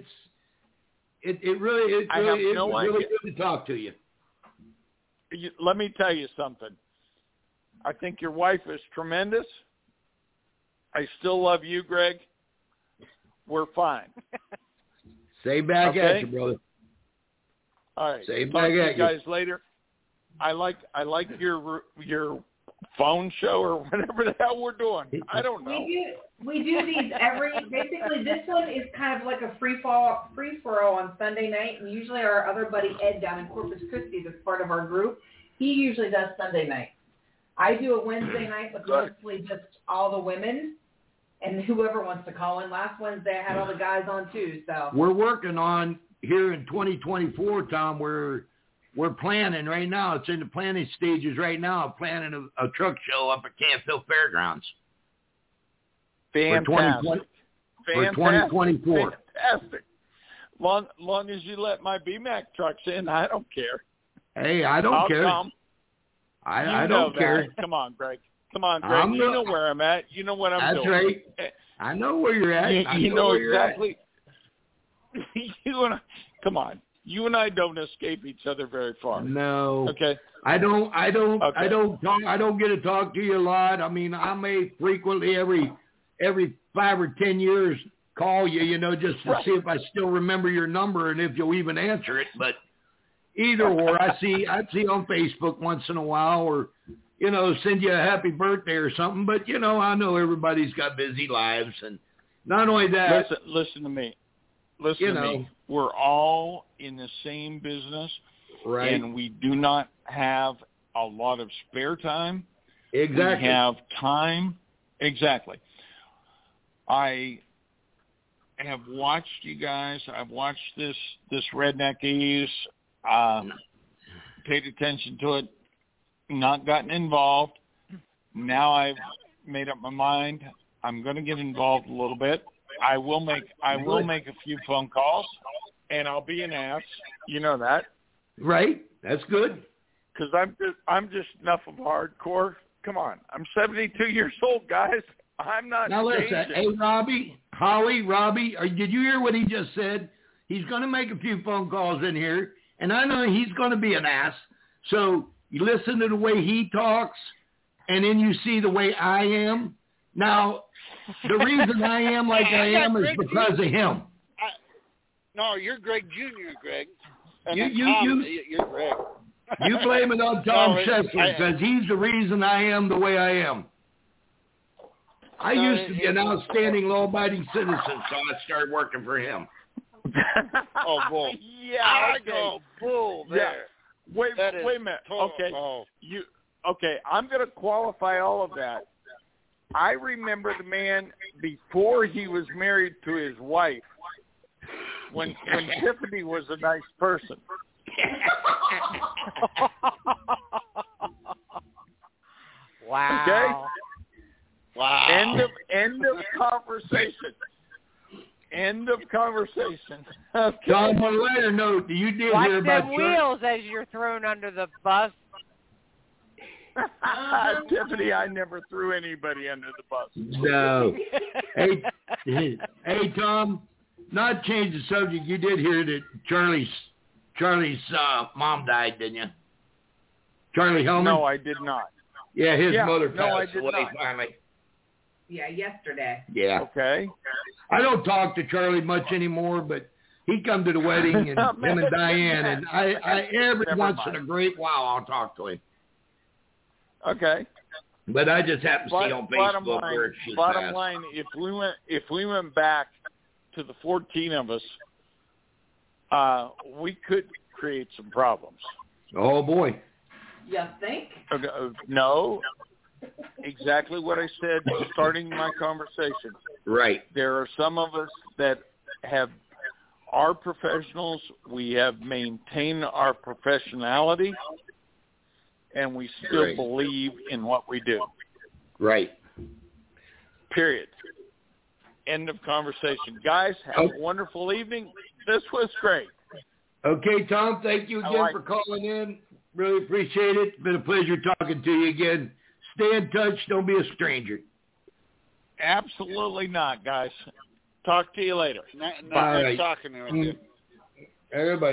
really is really good to talk to you. Let me tell you something. I think your wife is tremendous. I still love you, Greg. We're fine. Say back at you, brother. All right. Say Talk back to at you guys later. I like your phone show or whatever the hell we're doing. I don't know. We do these basically this one is kind of like a free for all on Sunday night, and usually our other buddy Ed down in Corpus Christi that's part of our group, he usually does Sunday night. I do a Wednesday night with mostly just all the women and whoever wants to call in. Last Wednesday I had all the guys on too. So we're working on here in 2024, Tom. We're planning right now. It's in the planning stages right now. Planning a truck show up at Canfield Fairgrounds. Fantastic. For 2024. Fantastic. Long as you let my BMAC trucks in, I don't care. Hey, I don't care. Come. I don't care. Come on, Greg. You know where I'm at. You know what I'm doing. That's right. I know where you're at. You know exactly. You and I, come on. You and I don't escape each other very far. No. Okay. I don't get to talk to you a lot. I mean, I may frequently every 5 or 10 years call you, just to see if I still remember your number and if you'll even answer it. But either or, I see on Facebook once in a while, or send you a happy birthday or something. But I know everybody's got busy lives, and not only that. Listen to me. Listen to me. We're all in the same business, right? And we do not have a lot of spare time. Exactly. We have time. Exactly. I have watched you guys. I've watched this Redneck Ease. Paid attention to it. Not gotten involved. Now I've made up my mind. I'm going to get involved a little bit. I will make a few phone calls, and I'll be an ass. You know that, right? That's good. Because I'm just enough of hardcore. Come on, I'm 72 years old, guys. I'm not Now listen, changing. hey, Robbie, did you hear what he just said? He's going to make a few phone calls in here, and I know he's going to be an ass. So you listen to the way he talks, and then you see the way I am. Now, the reason I am like I am is because of him. No, you're Greg Jr., Greg. And You're Greg. You blame it on Tom Shessler because he's the reason I am the way I am. I used to be an outstanding law-abiding citizen, so I started working for him. Oh, bull. Yeah, I okay. go bull there. Yeah. Wait a minute. Okay. Oh. I'm going to qualify all of that. I remember the man before he was married to his wife, when Tiffany was a nice person. Wow. Okay? Wow. End of conversation. End of conversation. Okay. John, on a later note, you did Watch hear about them wheels as you're thrown under the bus. Tiffany, I never threw anybody under the bus. No. Hey, Tom, not change the subject. You did hear that Charlie's mom died, didn't you? Charlie Hellman? No, I did not. Yeah, his mother passed did away not. finally. Yeah, yesterday. Yeah. Okay. I don't talk to Charlie much anymore, but he come to the wedding and him and Diane, and I every once in a great while I'll talk to him. Okay. But I just happened to see on Facebook where she passed. Bottom line, if we went back to the 14 of us, we could create some problems. Oh boy. You think? No. Exactly what I said starting my conversation. Right. There are some of us that are professionals. We have maintained our professionality, and we still believe in what we do. Right. Period. End of conversation. Guys, have a wonderful evening. This was great. Okay, Tom, thank you again for calling in. Really appreciate it. It's been a pleasure talking to you again. Stay in touch. Don't be a stranger. Absolutely not, guys. Talk to you later. Nice talking to you. Everybody.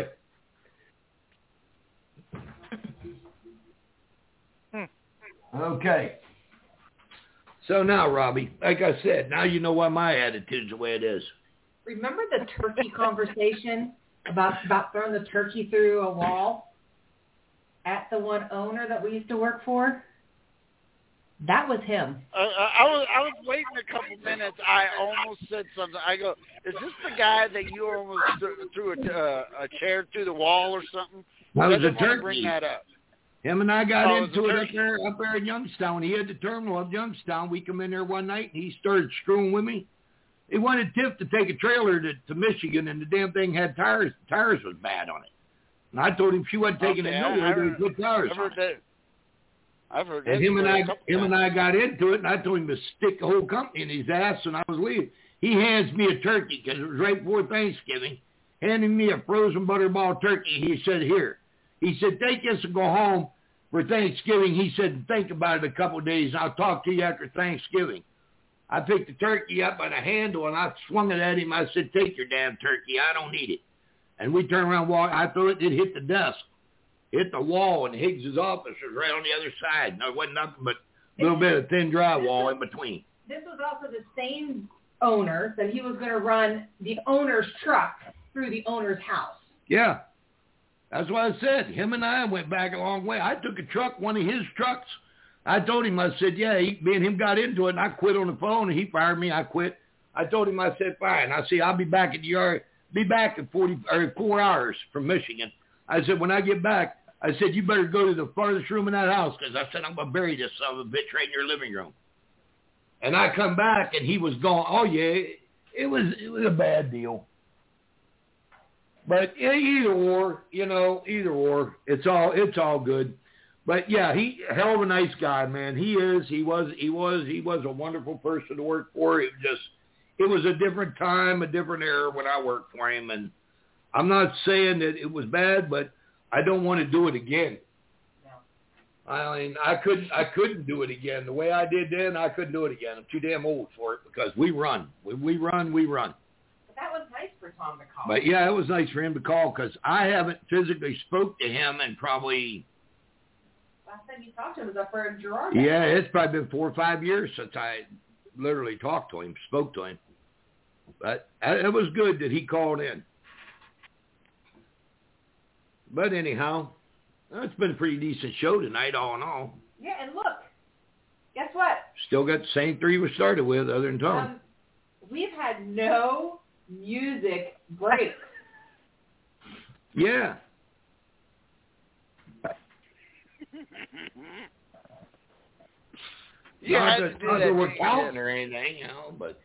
Okay. So now, Robbie, like I said, now you know why my attitude's the way it is. Remember the turkey conversation about throwing the turkey through a wall at the one owner that we used to work for? That was him. I was waiting a couple minutes. I almost said something. I go, is this the guy that you almost threw a chair through the wall or something? That was a turkey. Bring that up. Him and I got into it up there in Youngstown. He had the terminal of Youngstown. We come in there one night, and he started screwing with me. He wanted Tiff to take a trailer to Michigan, and the damn thing had tires. Tires was bad on it. And I told him she wasn't taking it nowhere. There was good tires on it. I've heard that. And him and I got into it, and I told him to stick the whole company in his ass, and I was leaving. He hands me a turkey because it was right before Thanksgiving, handing me a frozen butterball turkey. He said, here. He said, take this and go home for Thanksgiving. He said, think about it a couple of days, and I'll talk to you after Thanksgiving. I picked the turkey up by the handle, and I swung it at him. I said, take your damn turkey. I don't need it. And we turned around and walked. I threw it. It hit the desk, hit the wall, and Higgs's office was right on the other side. And there wasn't nothing but a little bit of thin drywall in between. This was also the same owner that he was going to run the owner's truck through the owner's house. Yeah. That's what I said. Him and I went back a long way. I took a truck, one of his trucks. I told him, I said, yeah, me and him got into it, and I quit on the phone, and he fired me. I quit. I told him, I said, fine. I said, I'll be back at the yard, be back in 4 hours from Michigan. I said, when I get back, I said, you better go to the farthest room in that house, because I said, I'm going to bury this son of a bitch right in your living room. And I come back, and he was gone. Oh, yeah, it was a bad deal. But either or, either or, it's all good. But yeah, he hell of a nice guy, man. He was a wonderful person to work for. It was a different time, a different era when I worked for him, and I'm not saying that it was bad, but I don't want to do it again. I mean, I couldn't do it again. The way I did then, I couldn't do it again. I'm too damn old for it because we run. We run. That was nice for Tom to call. But, yeah, it was nice for him to call because I haven't physically spoke to him in probably... Last time you talked to him was up for Gerard. Yeah, it's probably been 4 or 5 years since I literally talked to him, spoke to him. But it was good that he called in. But anyhow, it's been a pretty decent show tonight, all in all. Yeah, and look, guess what? Still got the same 3 we started with, other than Tom. We've had no music breaks. Yeah. You Not had to that do that we're to counting or anything, but...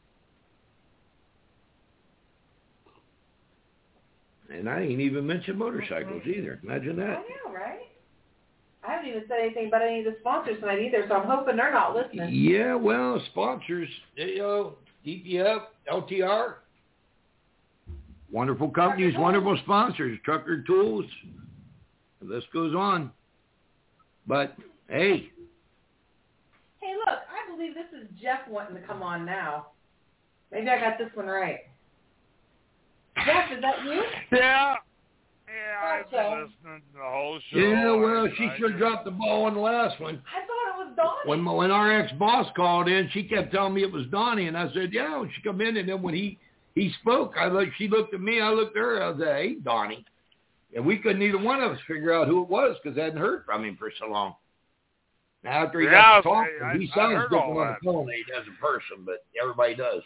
And I ain't even mentioned motorcycles either. Imagine that. I know, right? I haven't even said anything about any of the sponsors tonight either, so I'm hoping they're not listening. Yeah, well, sponsors, DPF, LTR, wonderful companies, wonderful sponsors, Trucker Tools, the list goes on. But, hey. Hey, look, I believe this is Jeff wanting to come on now. Maybe I got this one right. Jeff, is that you? Yeah. Yeah, I've been listening to the whole show. Yeah, well, she sure dropped the ball on the last one. I thought it was Donnie. When our ex-boss called in, she kept telling me it was Donnie, and I said, yeah, when she come in, and then when he spoke, she looked at me, I looked at her, I said, hey, Donnie. And we couldn't either one of us figure out who it was because I hadn't heard from him for so long. Now, after he got to talk, he sounds different on the phone than he does in person, but everybody does.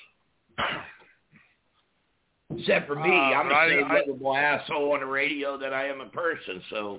Except for me, I'm the same lovable asshole on the radio that I am in person, so.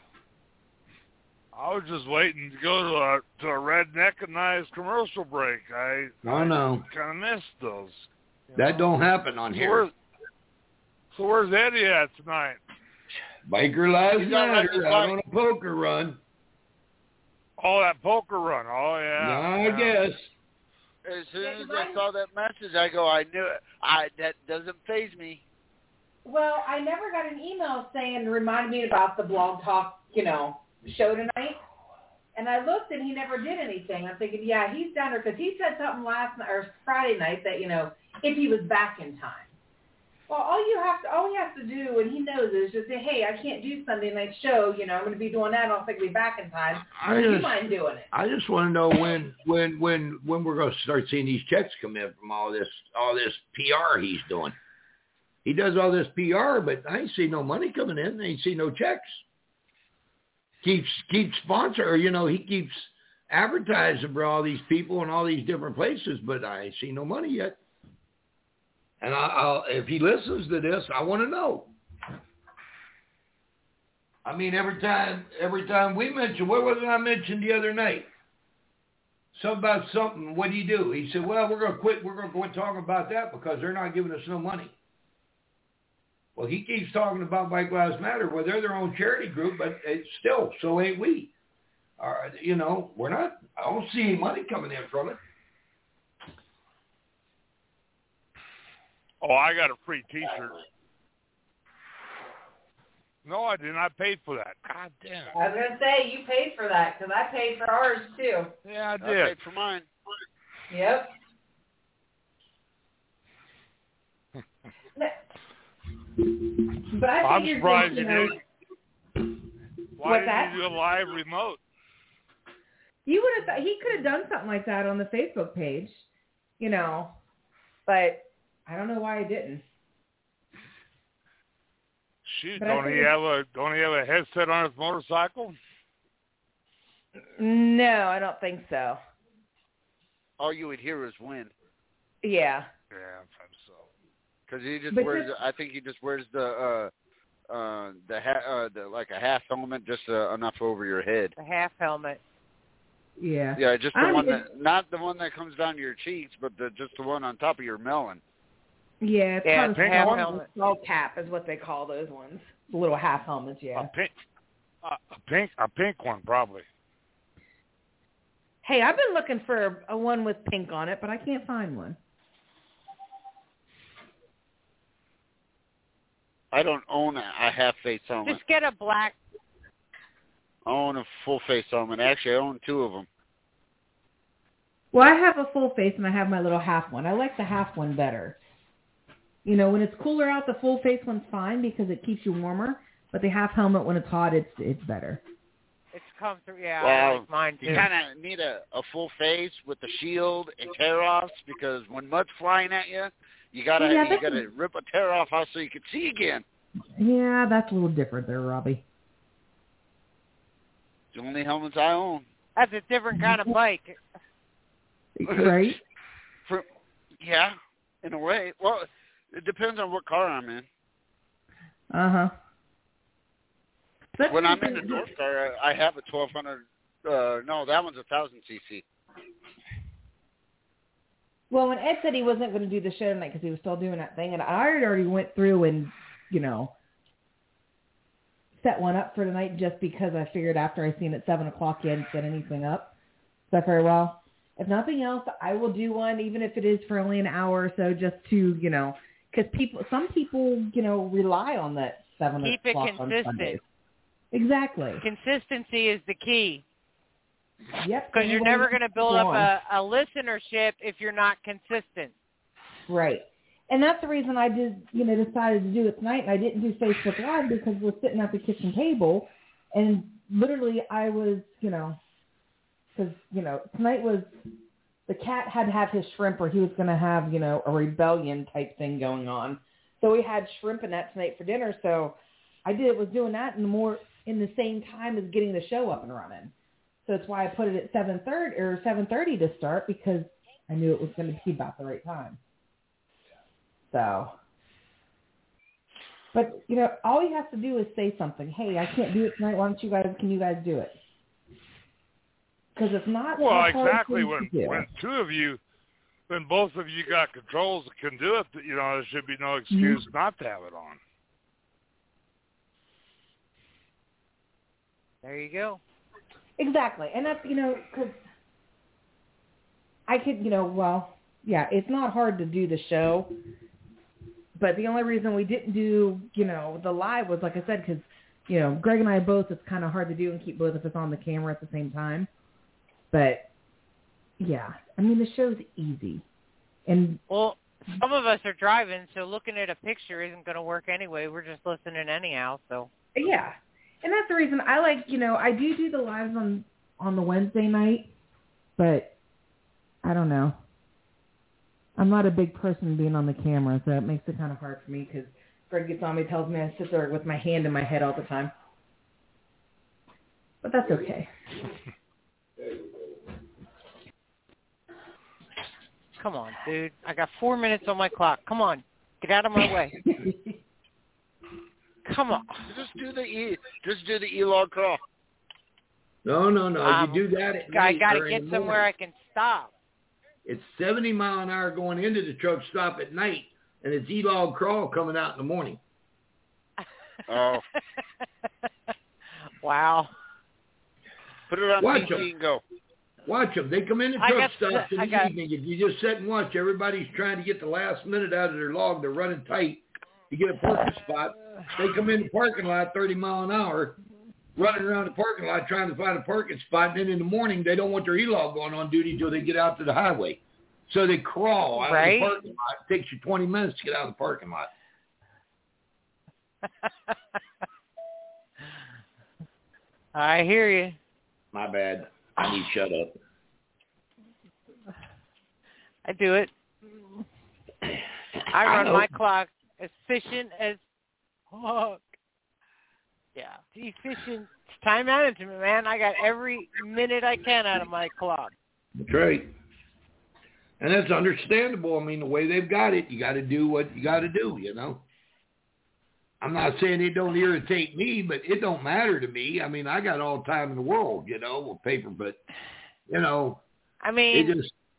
I was just waiting to go to a redneck-nized commercial break. I know. Kind of missed those. That don't happen on here. So where's Eddie at tonight? Biker Lives Matter, out on a poker run. Oh, that poker run. Oh, yeah. I guess. As soon as I saw that message, I go, I knew it. That doesn't faze me. Well, I never got an email saying, remind me about the Blog Talk, show tonight. And I looked and he never did anything. I'm thinking, yeah, he's down there because he said something last night or Friday night that, if he was back in time. Well, all he has to do, and he knows it, is just say, hey, I can't do Sunday night show. I'm going to be doing that. I don't think I'll be back in time. Do you mind doing it? I just want to know when we're going to start seeing these checks come in from all this PR he's doing. He does all this PR, but I ain't see no money coming in. I ain't see no checks. Keeps sponsor, he keeps advertising for all these people in all these different places, but I ain't see no money yet. And I'll if he listens to this, I want to know. I mean, every time we mention, what was it I mentioned the other night? Something about something. What do you do? He said, well, we're going to quit. We're going to quit talking about that because they're not giving us no money. Well, he keeps talking about Black Lives Matter. Well, they're their own charity group, but it's still, so ain't we. We're not, I don't see any money coming in from it. Oh, I got a free T-shirt. No, I didn't. I paid for that. God damn. I was going to say, you paid for that because I paid for ours too. Yeah, I did. I paid for mine. Yep. But I'm surprised you did. Why What's that? didn't you do a live remote? You would have. He could have done something like that on the Facebook page, but I don't know why he didn't. Shoot, don't he have a headset on his motorcycle? No, I don't think so. All you would hear is wind. Yeah. Yeah, I think so. Because he just wears. I think he just wears the like a half helmet, just enough over your head. The half helmet. Yeah. Yeah, just the one not the one that comes down to your cheeks, but just the one on top of your melon. Yeah, it's called a half helmet. Skull cap is what they call those ones. Little half helmets, yeah. A pink one, probably. Hey, I've been looking for a one with pink on it, but I can't find one. I don't own a half-face helmet. Just get a black. I own a full face helmet. Actually, I own 2 of them. Well, I have a full face and I have my little half one. I like the half one better. You know, when it's cooler out, the full face one's fine because it keeps you warmer. But the half helmet, when it's hot, it's better. It's comfortable. Yeah, Well, I like mine too. You kind of need a full face with the shield and tear-offs because when mud's flying at you, you gotta rip a tear-off out so you can see again. Yeah, that's a little different there, Robbie. It's the only helmets I own. That's a different kind of bike. Right? Yeah, in a way. Well, it depends on what car I'm in. Uh-huh. When I'm in the North car, I have a 1200. No, that one's 1,000 cc. Well, when Ed said he wasn't going to do the show tonight because he was still doing that thing, and I already went through and, you know, set one up for tonight just because I figured after I seen at 7 o'clock you hadn't set anything up. So very well. If nothing else, I will do one, even if it is for only an hour or so, just to, you know, because some people, you know, rely on that 7 Keep o'clock it on consistent. Sundays. Exactly. Consistency is the key. Yep. Because you're never going to build up a listenership if you're not consistent. Right. And that's the reason I decided to do it tonight, and I didn't do Facebook Live because we're sitting at the kitchen table, and literally I was, you know, because, you know, tonight was, the cat had to have his shrimp or he was going to have, you know, a rebellion type thing going on. So we had shrimp and that tonight for dinner, so I was doing that in the same time as getting the show up and running. So that's why I put it at 7:30 to start, because I knew it was going to be about the right time. So, but, you know, all he has to do is say something. Hey, I can't do it tonight. Can you guys do it? Because it's not. Well, exactly. When both of you got controls that can do it, you know, there should be no excuse not to have it on. There you go. Exactly. And that's, you know, because I could, you know, well, yeah, it's not hard to do the show. But the only reason we didn't do, you know, the live was, like I said, because, you know, Greg and I both, it's kind of hard to do and keep both of us on the camera at the same time. But, yeah, I mean, the show's easy. And well, some of us are driving, so looking at a picture isn't going to work anyway. We're just listening anyhow, so. Yeah. And that's the reason I like, you know, I do the lives on the Wednesday night, but I don't know. I'm not a big person being on the camera, so it makes it kind of hard for me because Greg gets on me, tells me I sit there with my hand in my head all the time. But that's okay. Come on, dude. I got 4 minutes on my clock. Come on. Get out of my way. Come on. Just do the E-log crawl. No. You do that at night. I got to get somewhere I can stop. It's 70 mile an hour going into the truck stop at night, and it's E-log crawl coming out in the morning. Oh. Wow. Put it on PC and go. Watch them. They come in the truck stops in the evening. If you just sit and watch, everybody's trying to get the last minute out of their log. They're running tight to get a parking spot. They come in the parking lot 30 mile an hour, running around the parking lot trying to find a parking spot. And then in the morning, they don't want their E-log going on duty until they get out to the highway. So they crawl out of the parking lot. It takes you 20 minutes to get out of the parking lot. I hear you. My bad. I need to shut up. I do it. I run my clock efficient as fuck. Yeah, efficient. It's time management, man. I got every minute I can out of my clock. That's right. And that's understandable. I mean, the way they've got it, you got to do what you got to do, you know. I'm not saying it don't irritate me, but it don't matter to me. I mean, I got all the time in the world, you know, with paper, but, you know. I mean,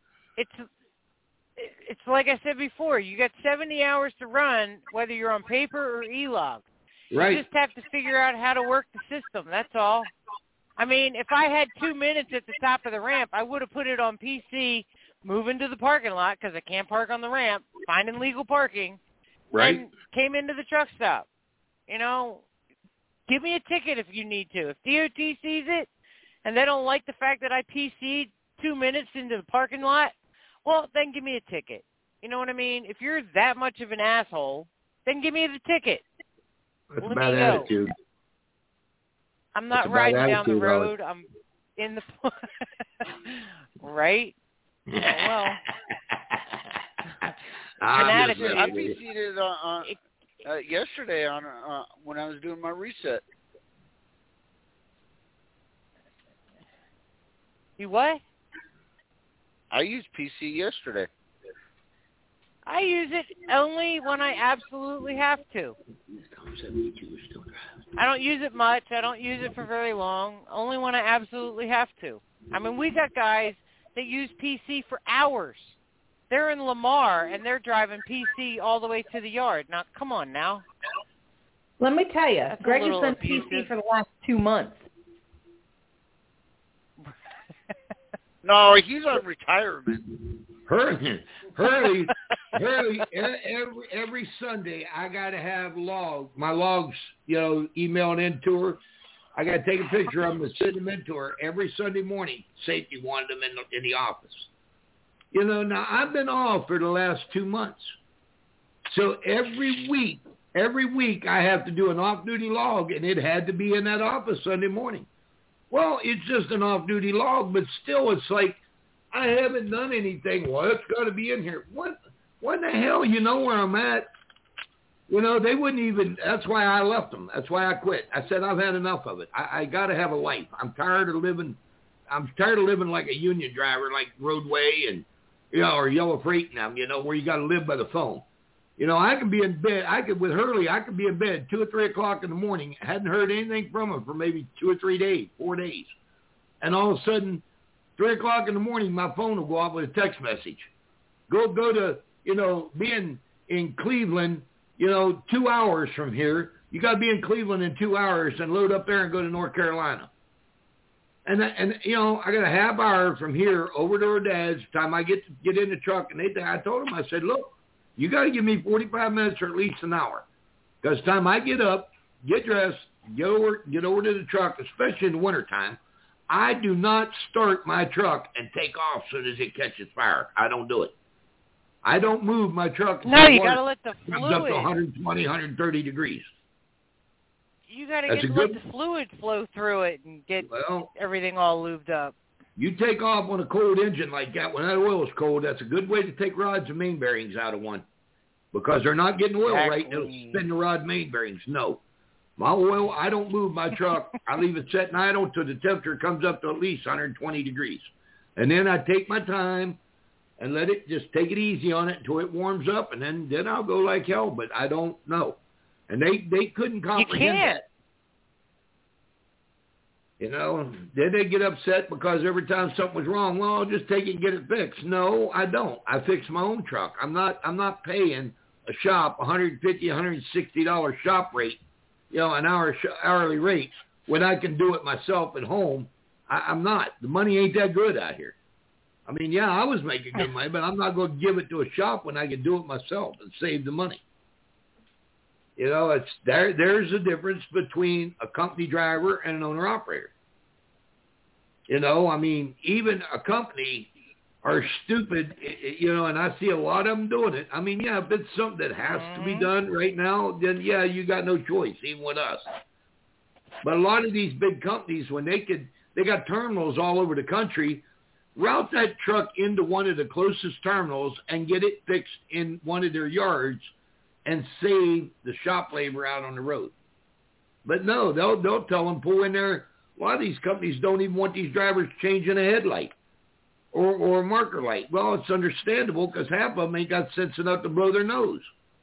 it's like I said before, you got 70 hours to run, whether you're on paper or E-log. Right. You just have to figure out how to work the system, that's all. I mean, if I had 2 minutes at the top of the ramp, I would have put it on PC, move into the parking lot, because I can't park on the ramp, finding legal parking, right, and came into the truck stop. You know, Give me a ticket if you need to. If DOT sees it and they don't like the fact that I PC'd 2 minutes into the parking lot, well, then give me a ticket. You know what I mean? If you're that much of an asshole, then give me the ticket. That's Let a bad me go. attitude. I'm not That's a bad riding down the attitude, road. I'm in the right. Well, I'm an just attitude. I messing with you. PC'd it on yesterday on when I was doing my reset. You what? I used PC yesterday. I use it only when I absolutely have to. I don't use it much. I don't use it for very long. Only when I absolutely have to. I mean, we got guys that use PC for hours. They're in Lamar, and they're driving PC all the way to the yard. Now, come on now. Let me tell you, That's a Greg has little done abusive. PC for the last 2 months. No, he's on retirement. Hurley, every Sunday I got to have my logs, emailed into her. I got to take a picture of them and send them into her every Sunday morning. Safety wanted them in the office. Now I've been off for the last 2 months. So every week I have to do an off-duty log, and it had to be in that office Sunday morning. Well, it's just an off-duty log, but still it's like, I haven't done anything. Well, it's got to be in here. What the hell? You know where I'm at? They wouldn't even, that's why I left them. That's why I quit. I said, I've had enough of it. I got to have a life. I'm tired of living like a union driver, like Roadway and, or Yellow Freight now, where you got to live by the phone. I can be in bed. With Hurley, I could be in bed 2 or 3 o'clock in the morning. Hadn't heard anything from him for maybe 2 or 3 days, 4 days. And all of a sudden, 3 o'clock in the morning, my phone will go off with a text message. Go to, being in Cleveland, 2 hours from here. You got to be in Cleveland in 2 hours and load up there and go to North Carolina. And I got a half hour from here over to her dad's. Time I get in the truck, and I told him, I said, look, you got to give me 45 minutes or at least an hour. Because time I get up, get dressed, get over to the truck, especially in the wintertime, I do not start my truck and take off as soon as it catches fire. I don't do it. I don't move my truck. No, you got to let the fluid comes up to fluid. 120, 130 degrees. You got to let the fluid flow through it and get everything all lubed up. You take off on a cold engine like that, when that oil is cold, that's a good way to take rods and main bearings out of one. Because they're not getting oil right, and it'll spin the rod main bearings. No. My oil, I don't move my truck. I leave it set and idle until the temperature comes up to at least 120 degrees. And then I take my time and just take it easy on it until it warms up, and then I'll go like hell, but I don't know. And they couldn't comprehend that. Then they get upset because every time something was wrong, well, I'll just take it and get it fixed. No, I don't. I fix my own truck. I'm not paying a shop $150, $160 shop rate, an hourly rate when I can do it myself at home. I'm not. The money ain't that good out here. I mean, yeah, I was making good money, but I'm not going to give it to a shop when I can do it myself and save the money. There's a difference between a company driver and an owner-operator. I mean, even a company are stupid, and I see a lot of them doing it. I mean, yeah, if it's something that has to be done right now, then, yeah, you got no choice, even with us. But a lot of these big companies, when they got terminals all over the country, route that truck into one of the closest terminals and get it fixed in one of their yards and save the shop labor out on the road. But no, they'll tell them, pull in there. A lot of these companies don't even want these drivers changing a headlight or a marker light. Well, it's understandable because half of them ain't got sense enough to blow their nose.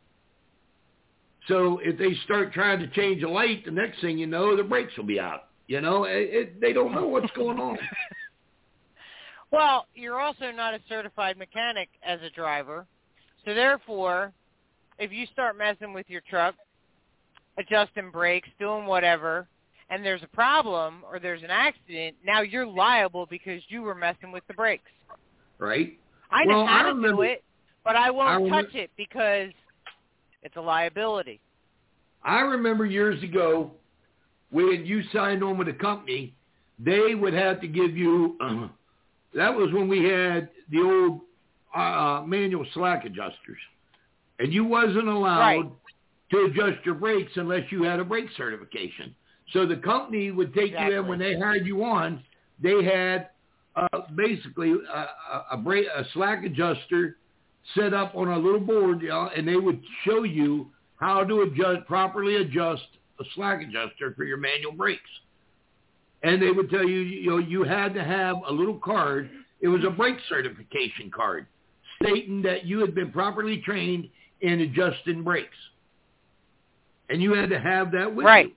So if they start trying to change a light, the next thing you know, the brakes will be out. They don't know what's going on. Well, you're also not a certified mechanic as a driver. So therefore, if you start messing with your truck, adjusting brakes, doing whatever, and there's a problem or there's an accident, now you're liable because you were messing with the brakes. Right. I know how to do it, but I won't touch it because it's a liability. I remember years ago when you signed on with a company, they would have to give you, that was when we had the old manual slack adjusters. And you wasn't allowed to adjust your brakes unless you had a brake certification. So the company would take you in when they hired you on. They had basically a slack adjuster set up on a little board, and they would show you how to properly adjust a slack adjuster for your manual brakes. And they would tell you, you had to have a little card. It was a brake certification card stating that you had been properly trained in adjusting brakes. And you had to have that with you.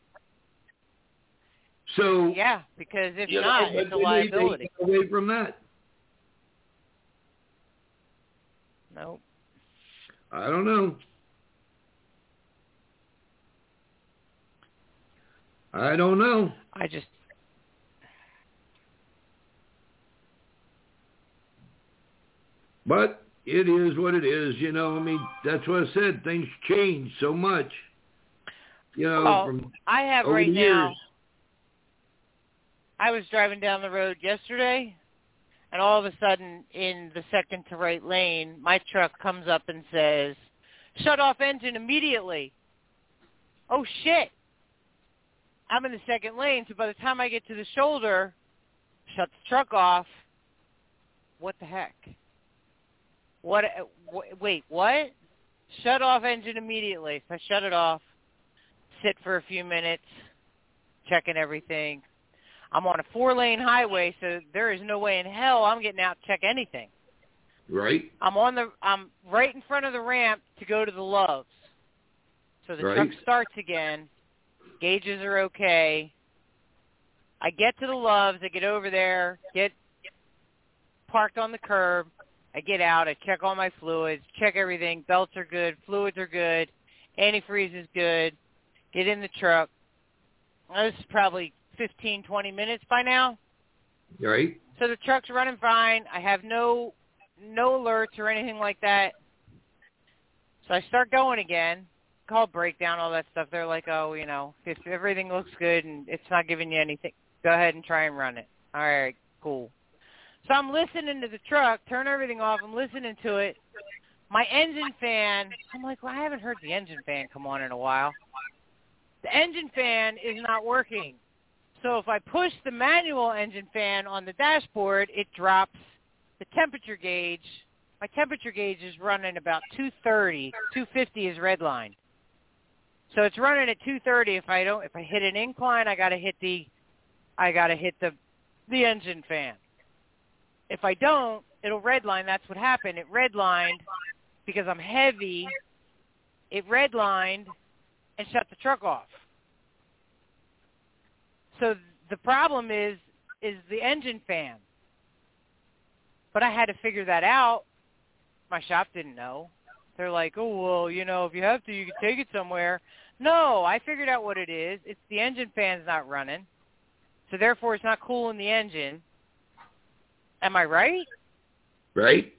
So yeah, because if not, it's a liability. They away from that. Nope. I don't know. But it is what it is, that's what I said. Things change so much. From I have over right the years. now. I was driving down the road yesterday, and all of a sudden, in the second to right lane, my truck comes up and says, "Shut off engine immediately." Oh, shit. I'm in the second lane, so by the time I get to the shoulder, shut the truck off. What the heck? Wait, what? Shut off engine immediately. So I shut it off, sit for a few minutes, checking everything. I'm on a 4-lane highway, so there is no way in hell I'm getting out to check anything. Right. I'm right in front of the ramp to go to the Loves. So the truck starts again. Gauges are okay. I get to the Loves. I get over there, get parked on the curb. I get out. I check all my fluids, check everything. Belts are good. Fluids are good. Antifreeze is good. Get in the truck. This is probably 15, 20 minutes by now. Right. So the truck's running fine. I have no alerts or anything like that. So I start going again. Call breakdown, all that stuff. They're like, oh, if everything looks good and it's not giving you anything, go ahead and try and run it. All right, cool. So I'm listening to the truck, turn everything off. I'm listening to it. My engine fan, I'm like, well, I haven't heard the engine fan come on in a while. The engine fan is not working. So if I push the manual engine fan on the dashboard, it drops the temperature gauge. My temperature gauge is running about 230. 250 is redlined. So it's running at 230. If I hit an incline, I gotta hit the engine fan. If I don't, it'll redline. That's what happened. It redlined because I'm heavy. It redlined and shut the truck off. So the problem is the engine fan. But I had to figure that out. My shop didn't know. They're like, oh, well, if you have to, you can take it somewhere. No, I figured out what it is. It's the engine fan's not running. So therefore, it's not cooling the engine. Am I right? Right.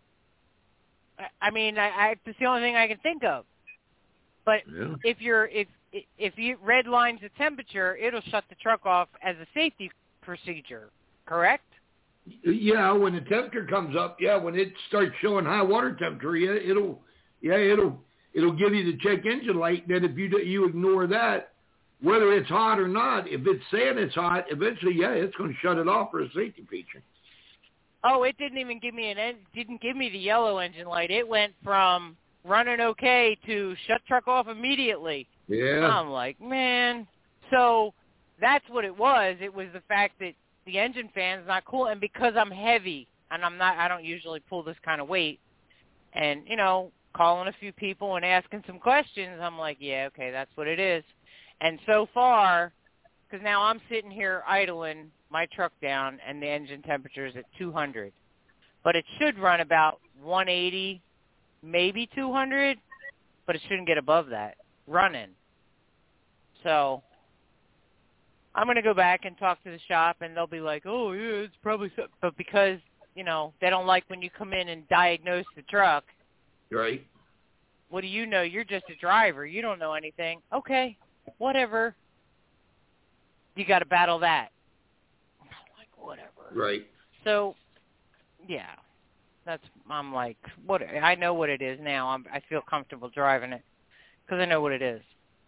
I mean, it's the only thing I can think of. But if you red lines the temperature, it'll shut the truck off as a safety procedure, correct? Yeah, when the temperature comes up, when it starts showing high water temperature, it'll give you the check engine light. Then if you ignore that, whether it's hot or not, if it's saying it's hot, eventually, it's going to shut it off for a safety feature. Oh, it didn't even give me didn't give me the yellow engine light. It went from running okay to shut truck off immediately. Yeah. I'm like, man. So that's what it was. It was the fact that the engine fan's not cool, and because I'm heavy and I don't usually pull this kind of weight, and calling a few people and asking some questions, I'm like, yeah, okay, that's what it is. And so far, because now I'm sitting here idling my truck down, and the engine temperature is at 200, but it should run about 180, maybe 200, but it shouldn't get above that running. So I'm going to go back and talk to the shop, and they'll be like, oh, yeah, it's probably so. But because, they don't like when you come in and diagnose the truck. Right. What do you know? You're just a driver. You don't know anything. Okay, whatever. you got to battle that. I'm like, whatever. Right. So, yeah, I'm like, what? I know what it is now. I feel comfortable driving it because I know what it is.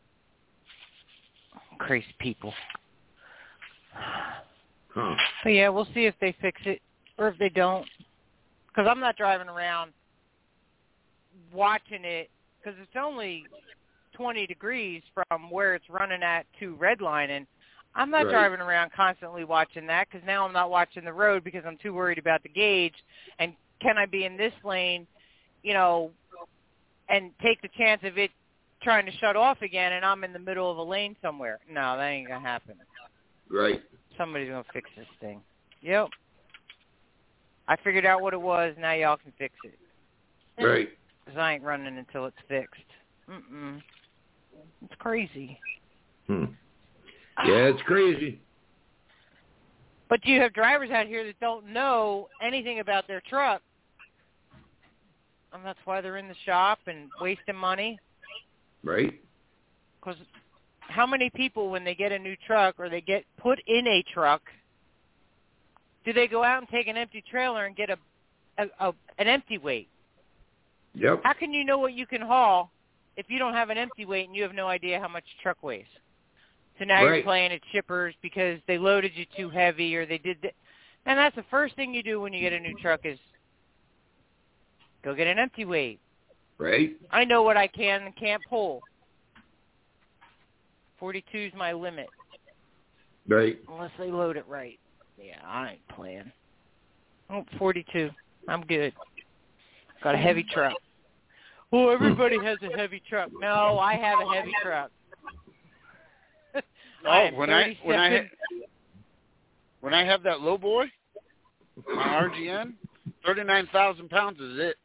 Crazy people. Huh. But yeah, we'll see if they fix it or if they don't. Because I'm not driving around watching it because it's only 20 degrees from where it's running at to redlining. I'm not driving around constantly watching that because now I'm not watching the road because I'm too worried about the gauge and can I be in this lane, and take the chance of it trying to shut off again and I'm in the middle of a lane somewhere. No, that ain't going to happen. Right. Somebody's going to fix this thing. Yep. I figured out what it was. Now y'all can fix it. Right. Because I ain't running until it's fixed. It's crazy. Yeah, it's crazy. But you have drivers out here that don't know anything about their truck. And that's why they're in the shop and wasting money. Right. Because how many people, when they get a new truck or they get put in a truck, do they go out and take an empty trailer and get an empty weight? Yep. How can you know what you can haul if you don't have an empty weight and you have no idea how much the truck weighs? So now you're playing at shippers because they loaded you too heavy or they did and that's the first thing you do when you get a new truck is go get an empty weight. Right. I know what I can and can't pull. 42 is my limit. Right. Unless they load it right. Yeah, I ain't playing. 42. I'm good. Got a heavy truck. Oh, everybody has a heavy truck. No, I have a heavy truck. When I have that low boy, my RGN, 39,000 pounds is it.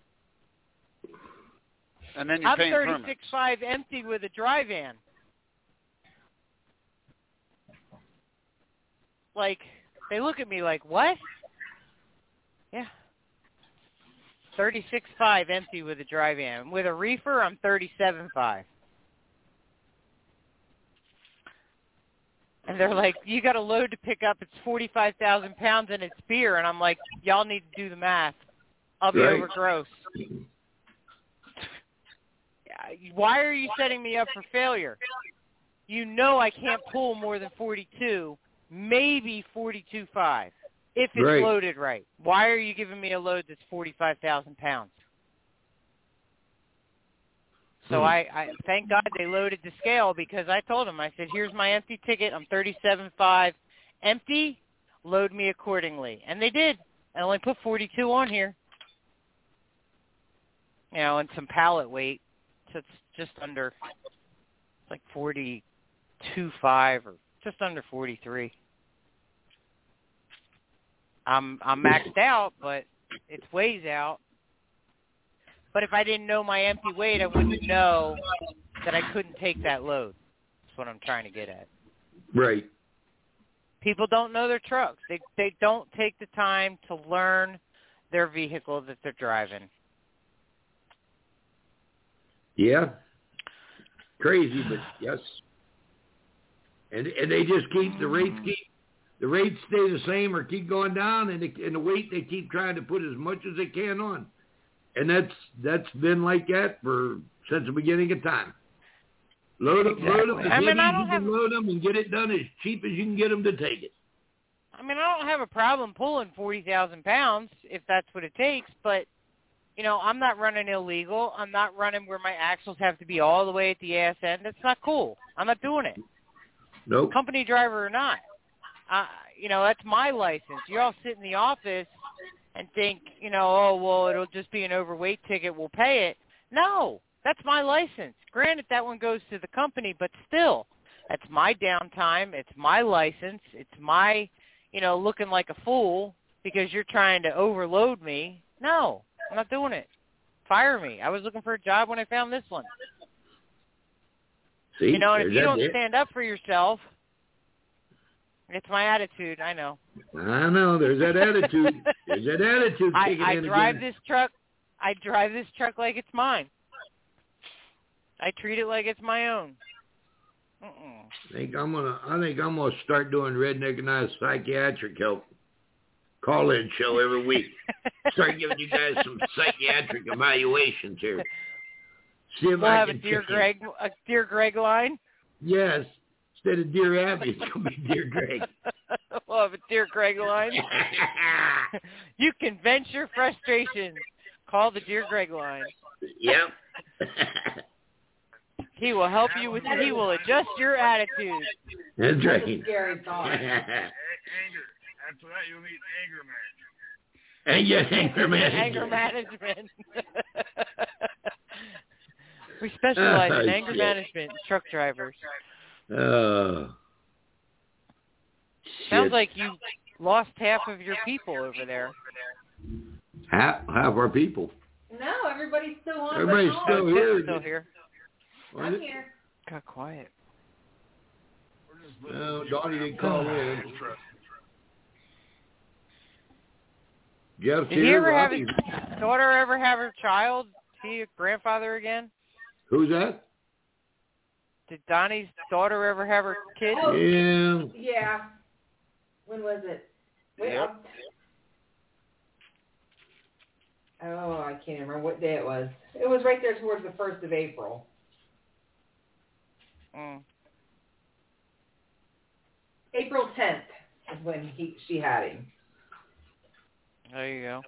And then you're paying permits. I'm 36.5 empty with a dry van. Like, they look at me like, what? Yeah. 36.5 empty with a dry van. With a reefer, I'm 37.5. And they're like, you got a load to pick up. It's 45,000 pounds and it's beer. And I'm like, y'all need to do the math. I'll be over gross. Why are you setting me up for failure? You know I can't pull more than 42, maybe 42.5, if it's loaded right. Why are you giving me a load that's 45,000 pounds? So I thank God they loaded the scale because I told them, I said, here's my empty ticket. I'm 37.5 empty. Load me accordingly. And they did. I only put 42 on here. And some pallet weight. So it's just under, it's like 42.5 or just under 43. I'm maxed out, but it's ways out. But if I didn't know my empty weight, I wouldn't know that I couldn't take that load. That's what I'm trying to get at. Right. People don't know their trucks. They don't take the time to learn their vehicle that they're driving. Yeah. Crazy, but yes. And they just keep the rates stay the same or keep going down, and the weight they keep trying to put as much as they can on. And that's been like that since the beginning of time. Load them, load them, load them, and get it done as cheap as you can get them to take it. I mean, I don't have a problem pulling 40,000 pounds if that's what it takes, but I'm not running illegal. I'm not running where my axles have to be all the way at the ass end. That's not cool. I'm not doing it. Nope. Company driver or not. That's my license. You all sit in the office and think, oh, well, it'll just be an overweight ticket. We'll pay it. No, that's my license. Granted, that one goes to the company, but still, that's my downtime. It's my license. It's my, looking like a fool because you're trying to overload me. No, I'm not doing it. Fire me. I was looking for a job when I found this one. See, and if you don't stand up for yourself, it's my attitude. I know. I know. There's that attitude. There's that attitude. I drive this truck. I drive this truck like it's mine. I treat it like it's my own. I think I'm gonna start doing Redneck and I's psychiatric help call-in show every week. Start giving you guys some psychiatric evaluations here. See if We'll I have a can Dear check Greg line. Yes, instead of Dear Abby, it's gonna be Dear Greg. We'll have a Dear Greg line. You can vent your frustrations. Call the Dear Greg line. Yep. He will help you with. He will adjust your attitude. That's right. Scary thought. Anger. After that, you'll need anger management. And yes, anger management. Anger management. We specialize in anger management, truck drivers. Sounds like you lost half of your people over there. Half our people. No, everybody's still on. Everybody's still here. Still here. I'm here. Got quiet. No, Donnie didn't call in. Jeff's Did he here. ever have his daughter ever have her child? Is he a grandfather again? Who's that? Did Donnie's daughter ever have her kid? Oh, Yeah. yeah. When was it? Wait, Yep. Oh, I can't remember what day it was. It was right there towards the 1st of April. April 10th is when she had him. There you go.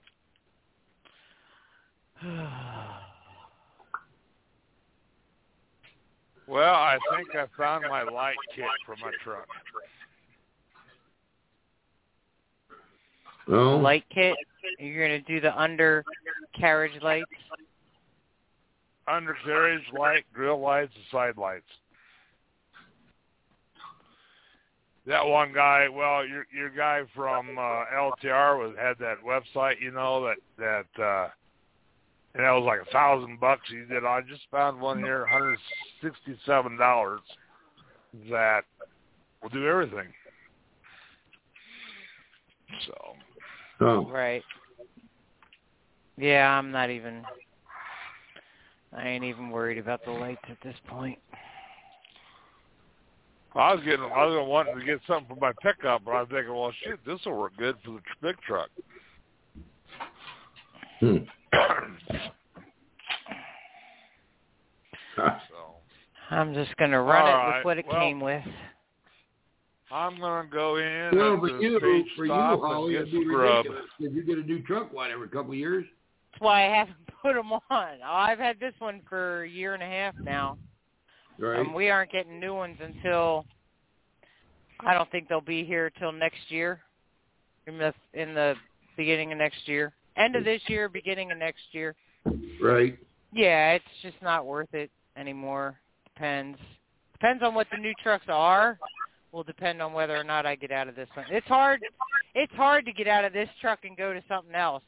Well, I think I found my light kit for my truck. Oh. Light kit? You're going to do the undercarriage lights? Undercarriage light, grill lights, and side lights. That one guy, well, your guy from LTR had that website, you know, that and that was like $1,000 he did. I just found one here, $167, that will do everything. So. Oh. Right. Yeah, I ain't even worried about the lights at this point. I was wanting to get something for my pickup, but I'm thinking, well, shoot, this will work good for the big truck. So I'm just going to run All it with what it came with. I'm going to go in Well, at for the you, page stop Holly, and it'd get be some grub. ridiculous because you get a new truck, every couple of years? That's why I haven't put them on. I've had this one for a year and a half now. Right. We aren't getting new ones until, I don't think they'll be here till next year, in the beginning of next year. End of this year, beginning of next year. Right. Yeah, it's just not worth it anymore. Depends on what the new trucks are. Will depend on whether or not I get out of this one. It's hard to get out of this truck and go to something else.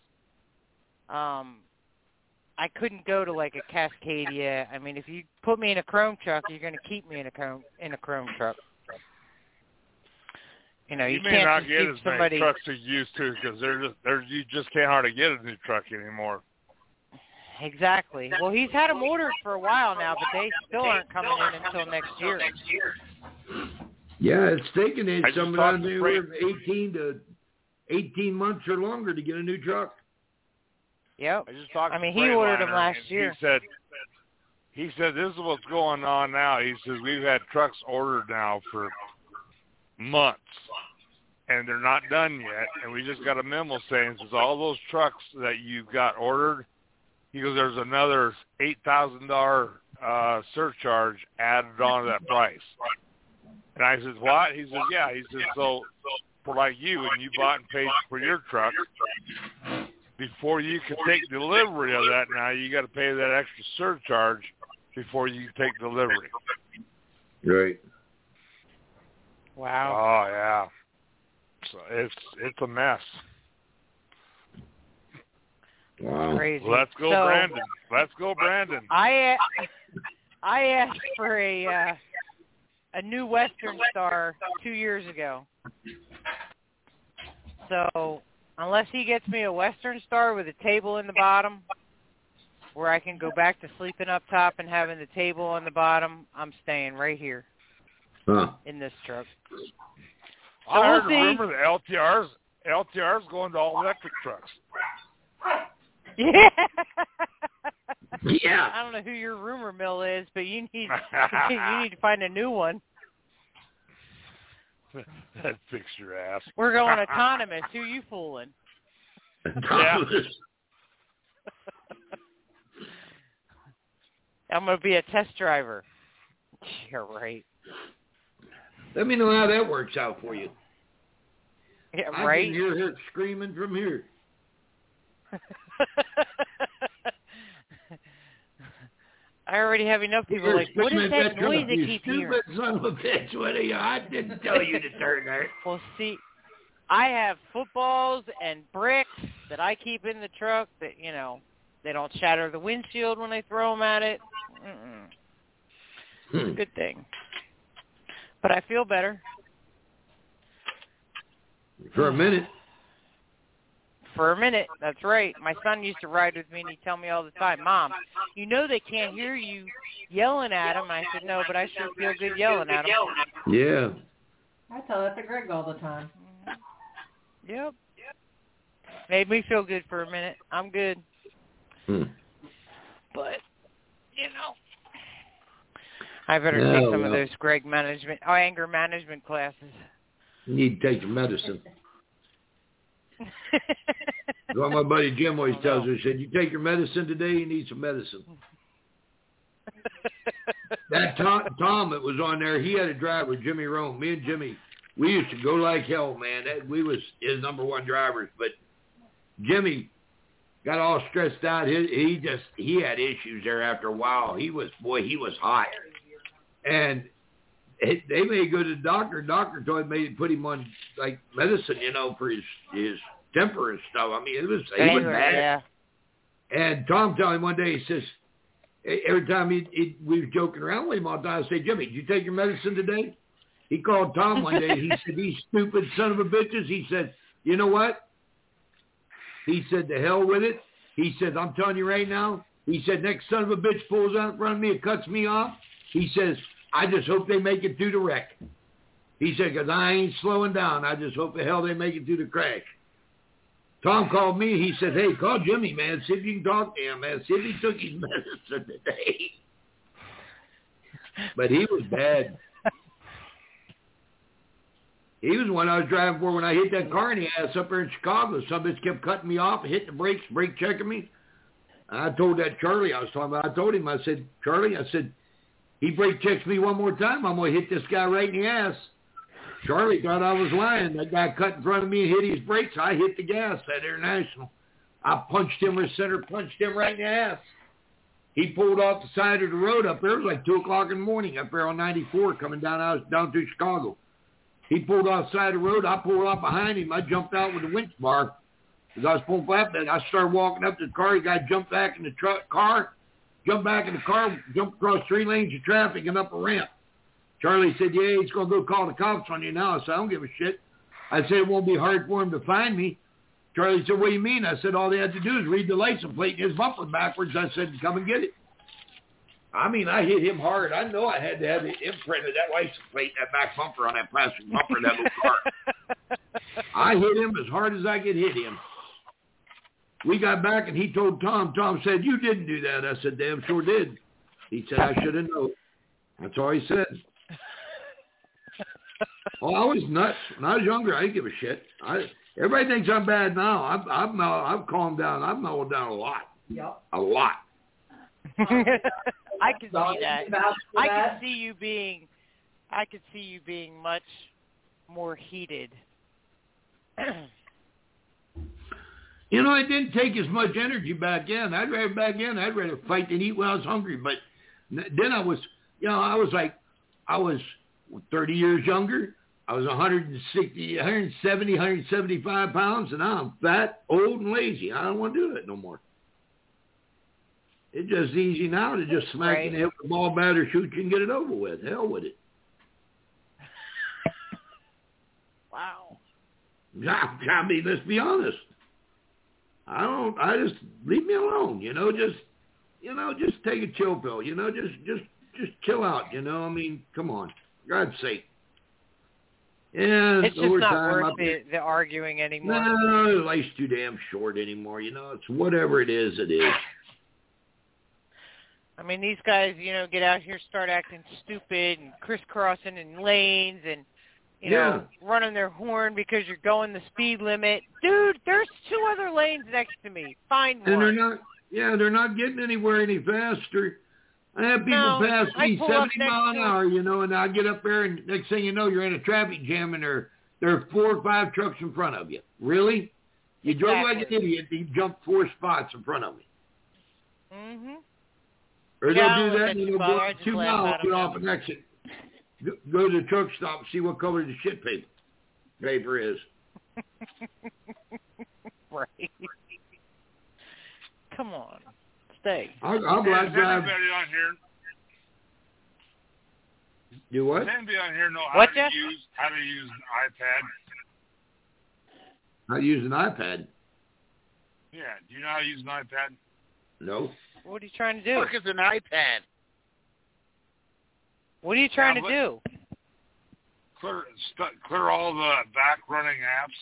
I couldn't go to like a Cascadia. I mean, if you put me in a chrome truck, you're going to keep me in a chrome truck. You know, you may can't not just get keep as somebody. many trucks as you used to because you just can't hardly get a new truck anymore. Exactly. Well, he's had them ordered for a while now, but they still aren't coming in until next year. Yeah, it's taken it I just sometimes talked to anywhere from 18 months or longer to get a new truck. Yep. I just talked I mean, to he ordered them Freightliner, last and year. He said this is what's going on now. He says we've had trucks ordered now for months, and they're not done yet. And we just got a memo saying says all those trucks that you got ordered. He goes, there's another $8,000 surcharge added on to that price. And I says, what? He says, yeah. He says, so for like you, when you bought and paid for your truck, before you can take delivery of that now, you got to pay that extra surcharge before you can take delivery. Right. Wow. Oh, yeah. So it's a mess. Wow. Crazy. Let's go, So, Brandon. Let's go, Brandon. I asked for a new Western Star 2 years ago. So unless he gets me a Western Star with a table in the bottom where I can go back to sleeping up top and having the table on the bottom, I'm staying right here. in this truck. I we'll heard a see. rumor that LTR's going to all electric trucks. Yeah. Yeah. I don't know who your rumor mill is, but you need to find a new one. That fix your ass. We're going autonomous. Who you fooling? Yeah. I'm going to be a test driver. You're right. Let me know how that works out for you. Yeah, I right. can hear her screaming from here. I already have enough people like, what is that noise I keep hearing? Stupid son of a bitch, what are you? I didn't tell you to turn that. Well, see, I have footballs and bricks that I keep in the truck that, they don't shatter the windshield when I throw them at it. It's a good thing. But I feel better. For a minute. For a minute, that's right. My son used to ride with me, and he'd tell me all the time, Mom, they can't hear you yelling at them. I said, no, but I sure feel good yelling at them. Yeah. I tell that to Greg all the time. Yep. Made me feel good for a minute. I'm good. But, I better take some of those anger management classes. You need to take your medicine. That's what my buddy Jim always tells me. He said, you take your medicine today, you need some medicine. That Tom that was on there, he had a driver, Jimmy Rome. Me and Jimmy, we used to go like hell, man. We was his number one drivers. But Jimmy got all stressed out. He had issues there after a while. He was hot. And they may go to the doctor. Doctor told him maybe put him on like medicine, for his temper and stuff. I mean, he was bad. Yeah. And Tom told him one day, he says, every time we was joking around with him all the time, I say, Jimmy, did you take your medicine today? He called Tom one day. He said, these stupid son of a bitches. He said, you know what? He said, to hell with it. He said, I'm telling you right now. He said, next son of a bitch pulls out in front of me and cuts me off. He says, I just hope they make it through the wreck. He said, because I ain't slowing down. I just hope the hell they make it through the crash. Tom called me. He said, hey, call Jimmy, man. See if you can talk to him, man. See if he took his medicine today. But he was bad. He was the one I was driving for when I hit that car in the ass up there in Chicago. Some bitch kept cutting me off and hitting the brakes, brake checking me. I told that Charlie I was talking about. I told him, I said, Charlie, he brake checks me one more time, I'm going to hit this guy right in the ass. Charlie thought I was lying. That guy cut in front of me and hit his brakes. I hit the gas at International. I punched him right in the ass. He pulled off the side of the road up there. It was like 2 o'clock in the morning up there on 94 coming down through Chicago. He pulled off the side of the road. I pulled off behind him. I jumped out with the winch bar. As I was pulling flatbed, I started walking up to the car. The guy jumped back in the car, jumped across 3 lanes of traffic and up a ramp. Charlie said, yeah, he's going to go call the cops on you now. I said, I don't give a shit. I said, it won't be hard for him to find me. Charlie said, what do you mean? I said, all they had to do is read the license plate in his bumper backwards. I said, come and get it. I mean, I hit him hard. I know I had to have the imprint of that license plate, that back bumper on that plastic bumper of that little car. I hit him as hard as I could hit him. We got back, and he told Tom. Tom said, you didn't do that. I said, damn sure did. He said, I should have known. That's all he said. Oh, I was nuts. When I was younger, I didn't give a shit. Everybody thinks I'm bad now. I've calmed down. I've mellowed down a lot. Yep. A lot. I can see that. I can see you being much more heated. It didn't take as much energy back then. I'd rather fight than eat when I was hungry. But then I was 30 years younger. I was 160, 170, 175 pounds, and now I'm fat, old, and lazy. I don't want to do that no more. It's just easy now to just smack in the head with a ball bat or shoot you and get it over with. Hell with it. Wow. I mean, let's be honest. I just leave me alone. Just take a chill pill. Just chill out. I mean, come on. God's sake. Yeah, It's just not worth the arguing anymore. No, life's too damn short anymore. You know, it's whatever it is, it is. I mean, these guys, get out here, start acting stupid and crisscrossing in lanes and, you know, running their horn because you're going the speed limit. Dude, there's 2 other lanes next to me. Find one. And they're not getting anywhere any faster. I have people pass me 70 miles an hour, and I get up there, and next thing you know, you're in a traffic jam, and there are 4 or 5 trucks in front of you. Really? You drove like an idiot. You jumped 4 spots in front of me. Mm-hmm. Or they'll do that, and you'll go 2 miles, get off an exit, go to the truck stop, see what color the shit paper is. Right. Come on. Stay. I'll drive. Anybody on here? Do what? Does anybody on here know how What, to Jeff? use an iPad? How to use an iPad? Yeah. Do you know how to use an iPad? No. What are you trying to do? Look, it's an iPad. What are you trying to do? Clear all the back running apps.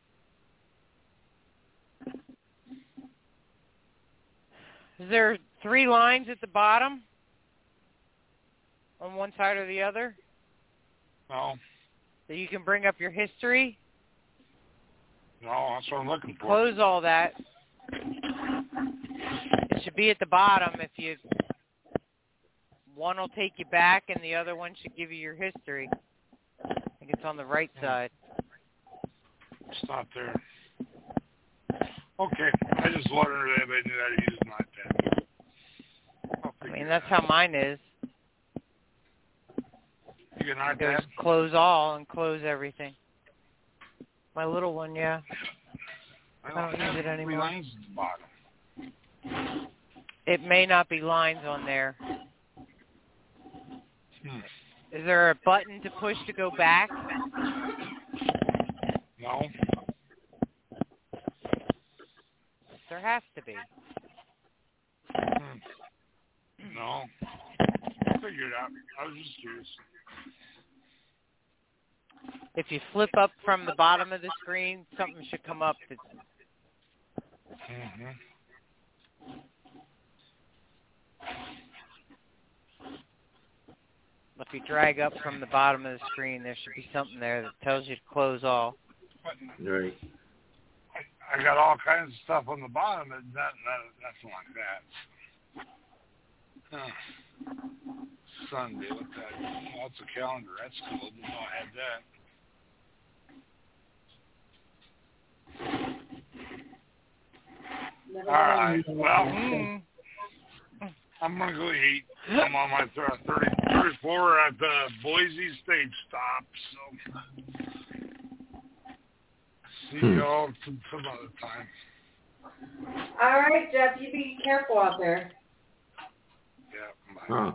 Is there 3 lines at the bottom on one side or the other? No. So you can bring up your history? No, that's what I'm looking for. Close all that. It should be at the bottom. One will take you back and the other one should give you your history. I think it's on the right side. It's not there. Okay. I just wondered if anybody knew how to use an iPad. I mean, that's how mine is. You get an It goes iPad? close all and close everything. My little one, yeah. I don't use it anymore. 3 lines at the bottom. It may not be lines on there. Is there a button to push to go back? No. There has to be. No. I'll figure it out. I was just curious. If you flip up from the bottom of the screen, something should come up. If you drag up from the bottom of the screen, there should be something there that tells you to close all. Right. I got all kinds of stuff on the bottom, and nothing like that. Sunday, what's that? Oh, it's a calendar. That's cool. Didn't know I had that. All right. Well, I'm going to go eat. I'm on my 34 at the Boise Stage stop. So see y'all some other time. All right, Jeff. You be careful out there. Yeah, bye. Huh.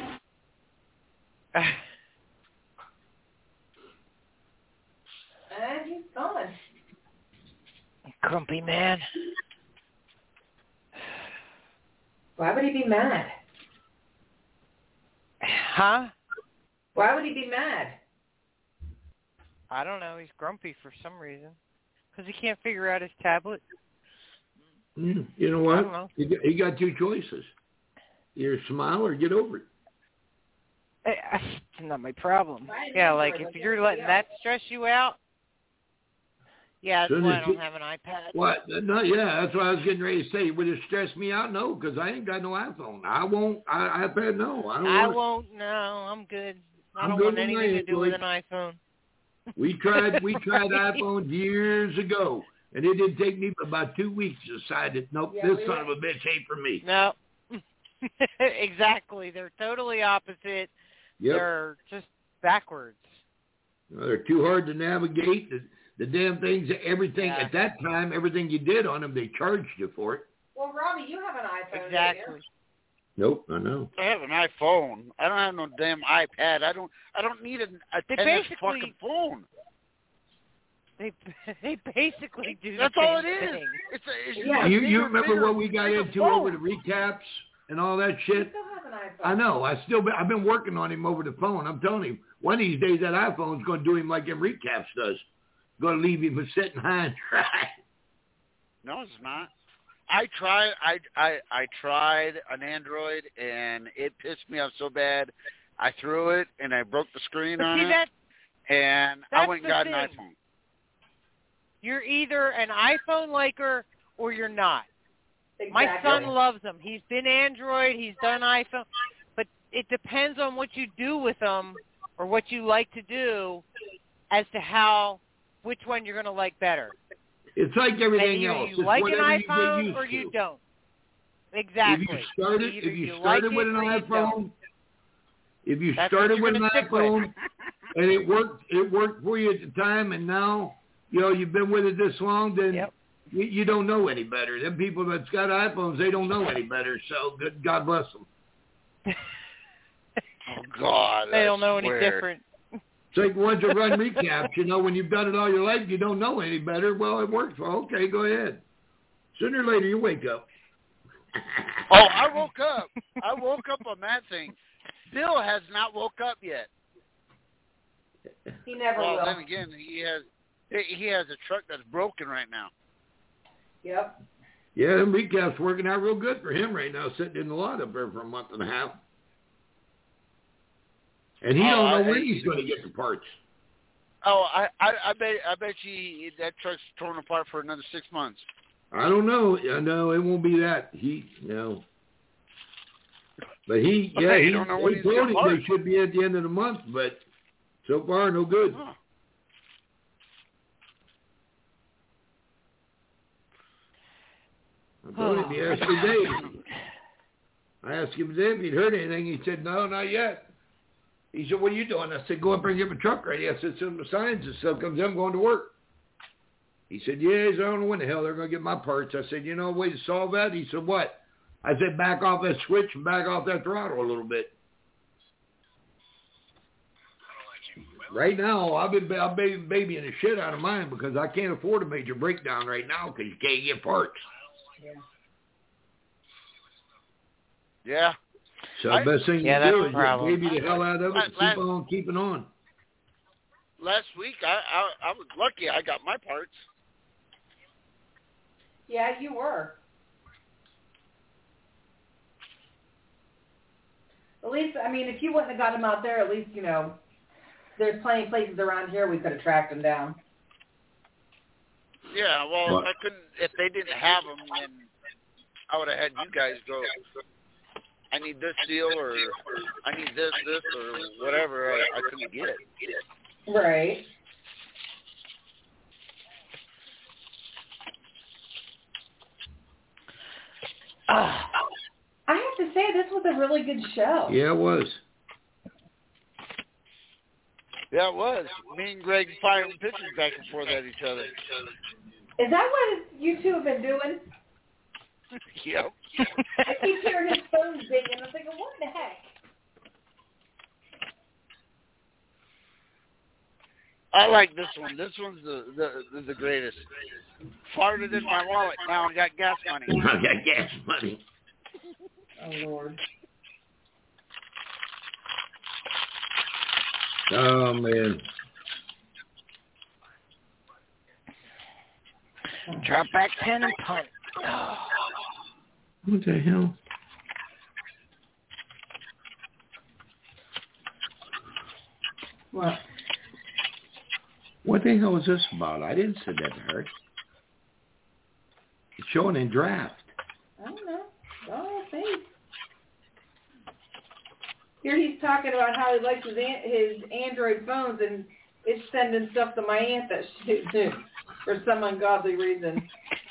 And he's gone. Grumpy man. Why would he be mad? Huh? Why would he be mad? I don't know. He's grumpy for some reason. Because he can't figure out his tablet. You know what? I don't know. He got 2 choices. Either smile or get over it. It's not my problem. Yeah, like if you're letting that stress you out, yeah, that's why I don't have an iPad. What? No, yeah, that's what I was getting ready to say. Would it stress me out? No, because I ain't got no iPhone. I won't. iPad, no. I won't. No, I'm good. I don't want anything to do with an iPhone. We tried iPhone years ago, and it didn't take me but about 2 weeks to decide that, nope, this son of a bitch ain't for me. No. Exactly. They're totally opposite. Yep. They're just backwards. They're too hard to navigate. The damn things, everything, at that time, everything you did on them, they charged you for it. Well, Robbie, you have an iPhone. Exactly. Nope, I know. I have an iPhone. I don't have no damn iPad. I don't need a tennis fucking phone. They basically do. That's the all it same is. thing. It's you remember what we got into over the recaps and all that You shit. still have an iPhone. I know. I've been working on him over the phone. I'm telling him, one of these days that iPhone's going to do him like them recaps does. Going to leave him sitting high and dry. No, it's not. I tried an Android, and it pissed me off so bad. I threw it, and I broke the screen on it, and I went and got an iPhone. You're either an iPhone liker or you're not. Exactly. My son loves them. He's been Android. He's done iPhone. But it depends on what you do with them or what you like to do as to which one you're going to like better. It's like everything and else. You like an iPhone or you don't. Exactly. If you started with an iPhone, and it worked for you at the time, and now you've been with it this long, then you don't know any better. Them people that's got iPhones, they don't know any better. So God bless them. Oh God, they don't know any different. It's like once you run recaps, when you've done it all your life, you don't know any better. Well, it works. Well, okay, go ahead. Sooner or later, you wake up. Oh, I woke up. I woke up on that thing. Bill has not woke up yet. He never will. Well, then again, he has a truck that's broken right now. Yep. Yeah, them recaps working out real good for him right now, sitting in the lot up there for a month and a half. And he don't know when he's going to get the parts. Oh, I bet you that truck's torn apart for another 6 months. I don't know. I know it won't be that. But he don't know when he's told him they should be at the end of the month, but so far no good. Huh. I told him, he asked me Dave. I asked him if he'd heard anything. He said, no, not yet. He said, what are you doing? I said, go up and get my truck ready. I said, some signs and stuff comes in, I'm going to work. He said, yes, I don't know when the hell they're going to get my parts. I said, a way to solve that? He said, what? I said, back off that switch and back off that throttle a little bit. Right now, I'm babying the shit out of mine because I can't afford a major breakdown right now because you can't get parts. Yeah. So the best thing to do is just baby the hell out of it and keep on keeping on. Last week, I was lucky I got my parts. Yeah, you were. At least, if you wouldn't have got them out there, at least, there's plenty of places around here we could have tracked them down. Yeah, well, if they didn't have them, then I would have had you guys go, I need this deal, or I need this, or whatever. I couldn't get it. Right. I have to say, this was a really good show. Yeah, it was. Yeah, it was. Me and Greg firing pitches back and forth at each other. Is that what you two have been doing? Yep. I keep hearing his phone dinging. I'm thinking, what the heck? I like this one. This one's the greatest. Farted in my wallet. Now I got gas money. I got gas money. Oh, Lord. Oh, man. Drop back 10 and punt. Oh. What the hell? What? What the hell is this about? I didn't say that to her. It's showing in draft. I don't know. Oh, thanks. Here he's talking about how he likes his Android phones, and it's sending stuff to my aunt that she too, for some ungodly reason.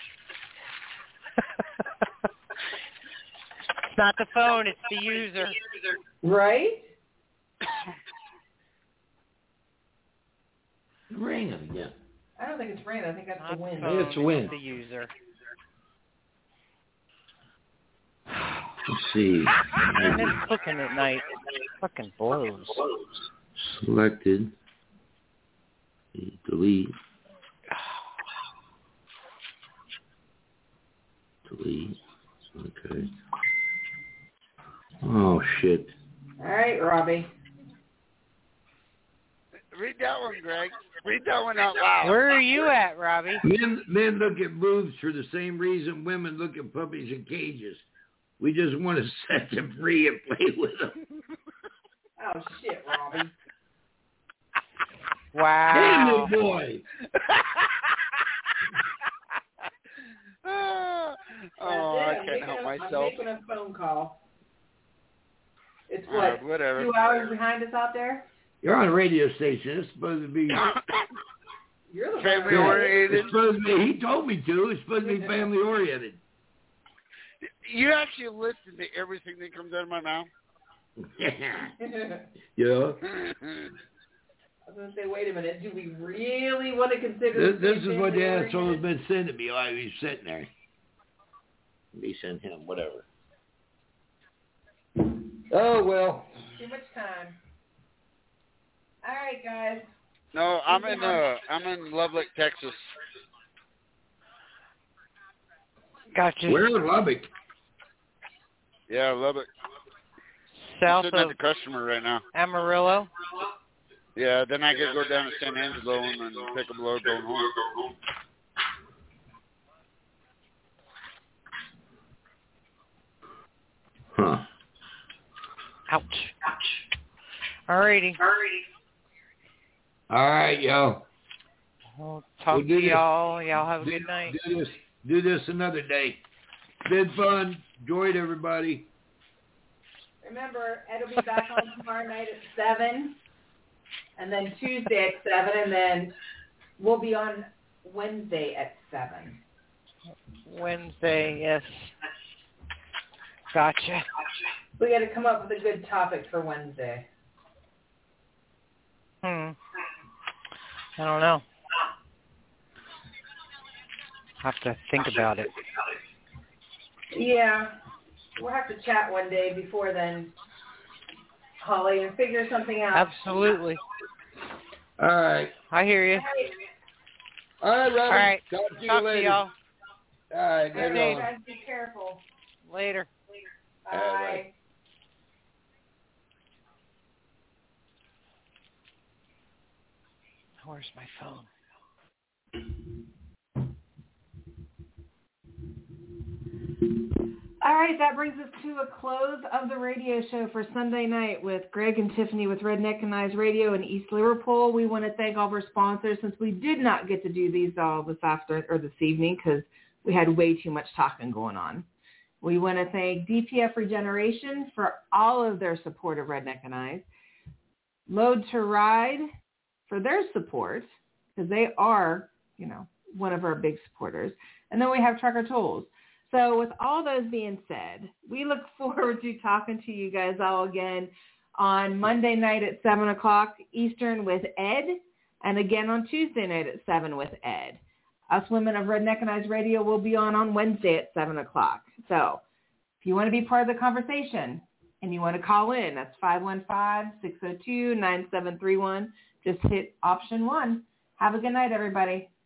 It's not the phone, it's the user. Right? Ring it again. I don't think it's rain. I think that's Not the wind. phone, It's the wind. It's the user. Let's see. And it's cooking at night. Fucking blows. Selected. Delete. Delete. Okay. Oh, shit. All right, Robbie. Read that one, Greg. Read that one out loud. Where are you at, Robbie? Men look at boobs for the same reason women look at puppies in cages. We just want to set them free and play with them. Oh, shit, Robbie. Wow. Damn it, boy. I can't help myself. I'm making a phone call. It's what, whatever. 2 hours behind us out there? You're on a radio station. It's supposed to be You're the family one. oriented. It's supposed to be. He told me to. It's supposed to be family oriented. You actually listen to everything that comes out of my mouth? Yeah. I was going to say, wait a minute. Do we really want to consider This is what the family asshole's been sending me while he's sitting there. Me send him, whatever. Oh, well. Too much time. All right, guys. No, I'm in Lovelock, Texas. Gotcha. Where in Lubbock? Yeah, Lubbock. South I'm sitting of at the customer right now. Amarillo. Yeah, then I could go down to San Angelo and then pick up a load going home. Huh. Ouch. Alrighty. All right, yo. We'll talk do to this. y'all. Y'all have a good night. Do this another day. Been fun. Enjoyed everybody. Remember, Ed will be back on tomorrow night at 7, and then Tuesday at 7, and then we'll be on Wednesday at 7. Wednesday, yes. Gotcha. We got to come up with a good topic for Wednesday. I don't know. Have to think about it. Yeah. We'll have to chat one day before then, Holly, and figure something out. Absolutely. All right. I hear you. All right, Robin. All right. Talk to you Talk later. to y'all. All right. All right, Later on. guys, be careful. Later. Bye. Bye. Where's my phone? All right, that brings us to a close of the radio show for Sunday night with Greg and Tiffany with Redneck and Eyes Radio in East Liverpool. We want to thank all of our sponsors since we did not get to do these all this evening because we had way too much talking going on. We want to thank DPF Regeneration for all of their support of Redneck and Eyes. Load to Ride for their support because they are, one of our big supporters. And then we have Trucker Tools. So with all those being said, we look forward to talking to you guys all again on Monday night at 7 o'clock Eastern with Ed, and again on Tuesday night at 7 with Ed. Us Women of Redneck and Eyes Radio will be on Wednesday at 7 o'clock. So if you want to be part of the conversation and you want to call in, that's 515-602-9731. Just hit option 1. Have a good night, everybody.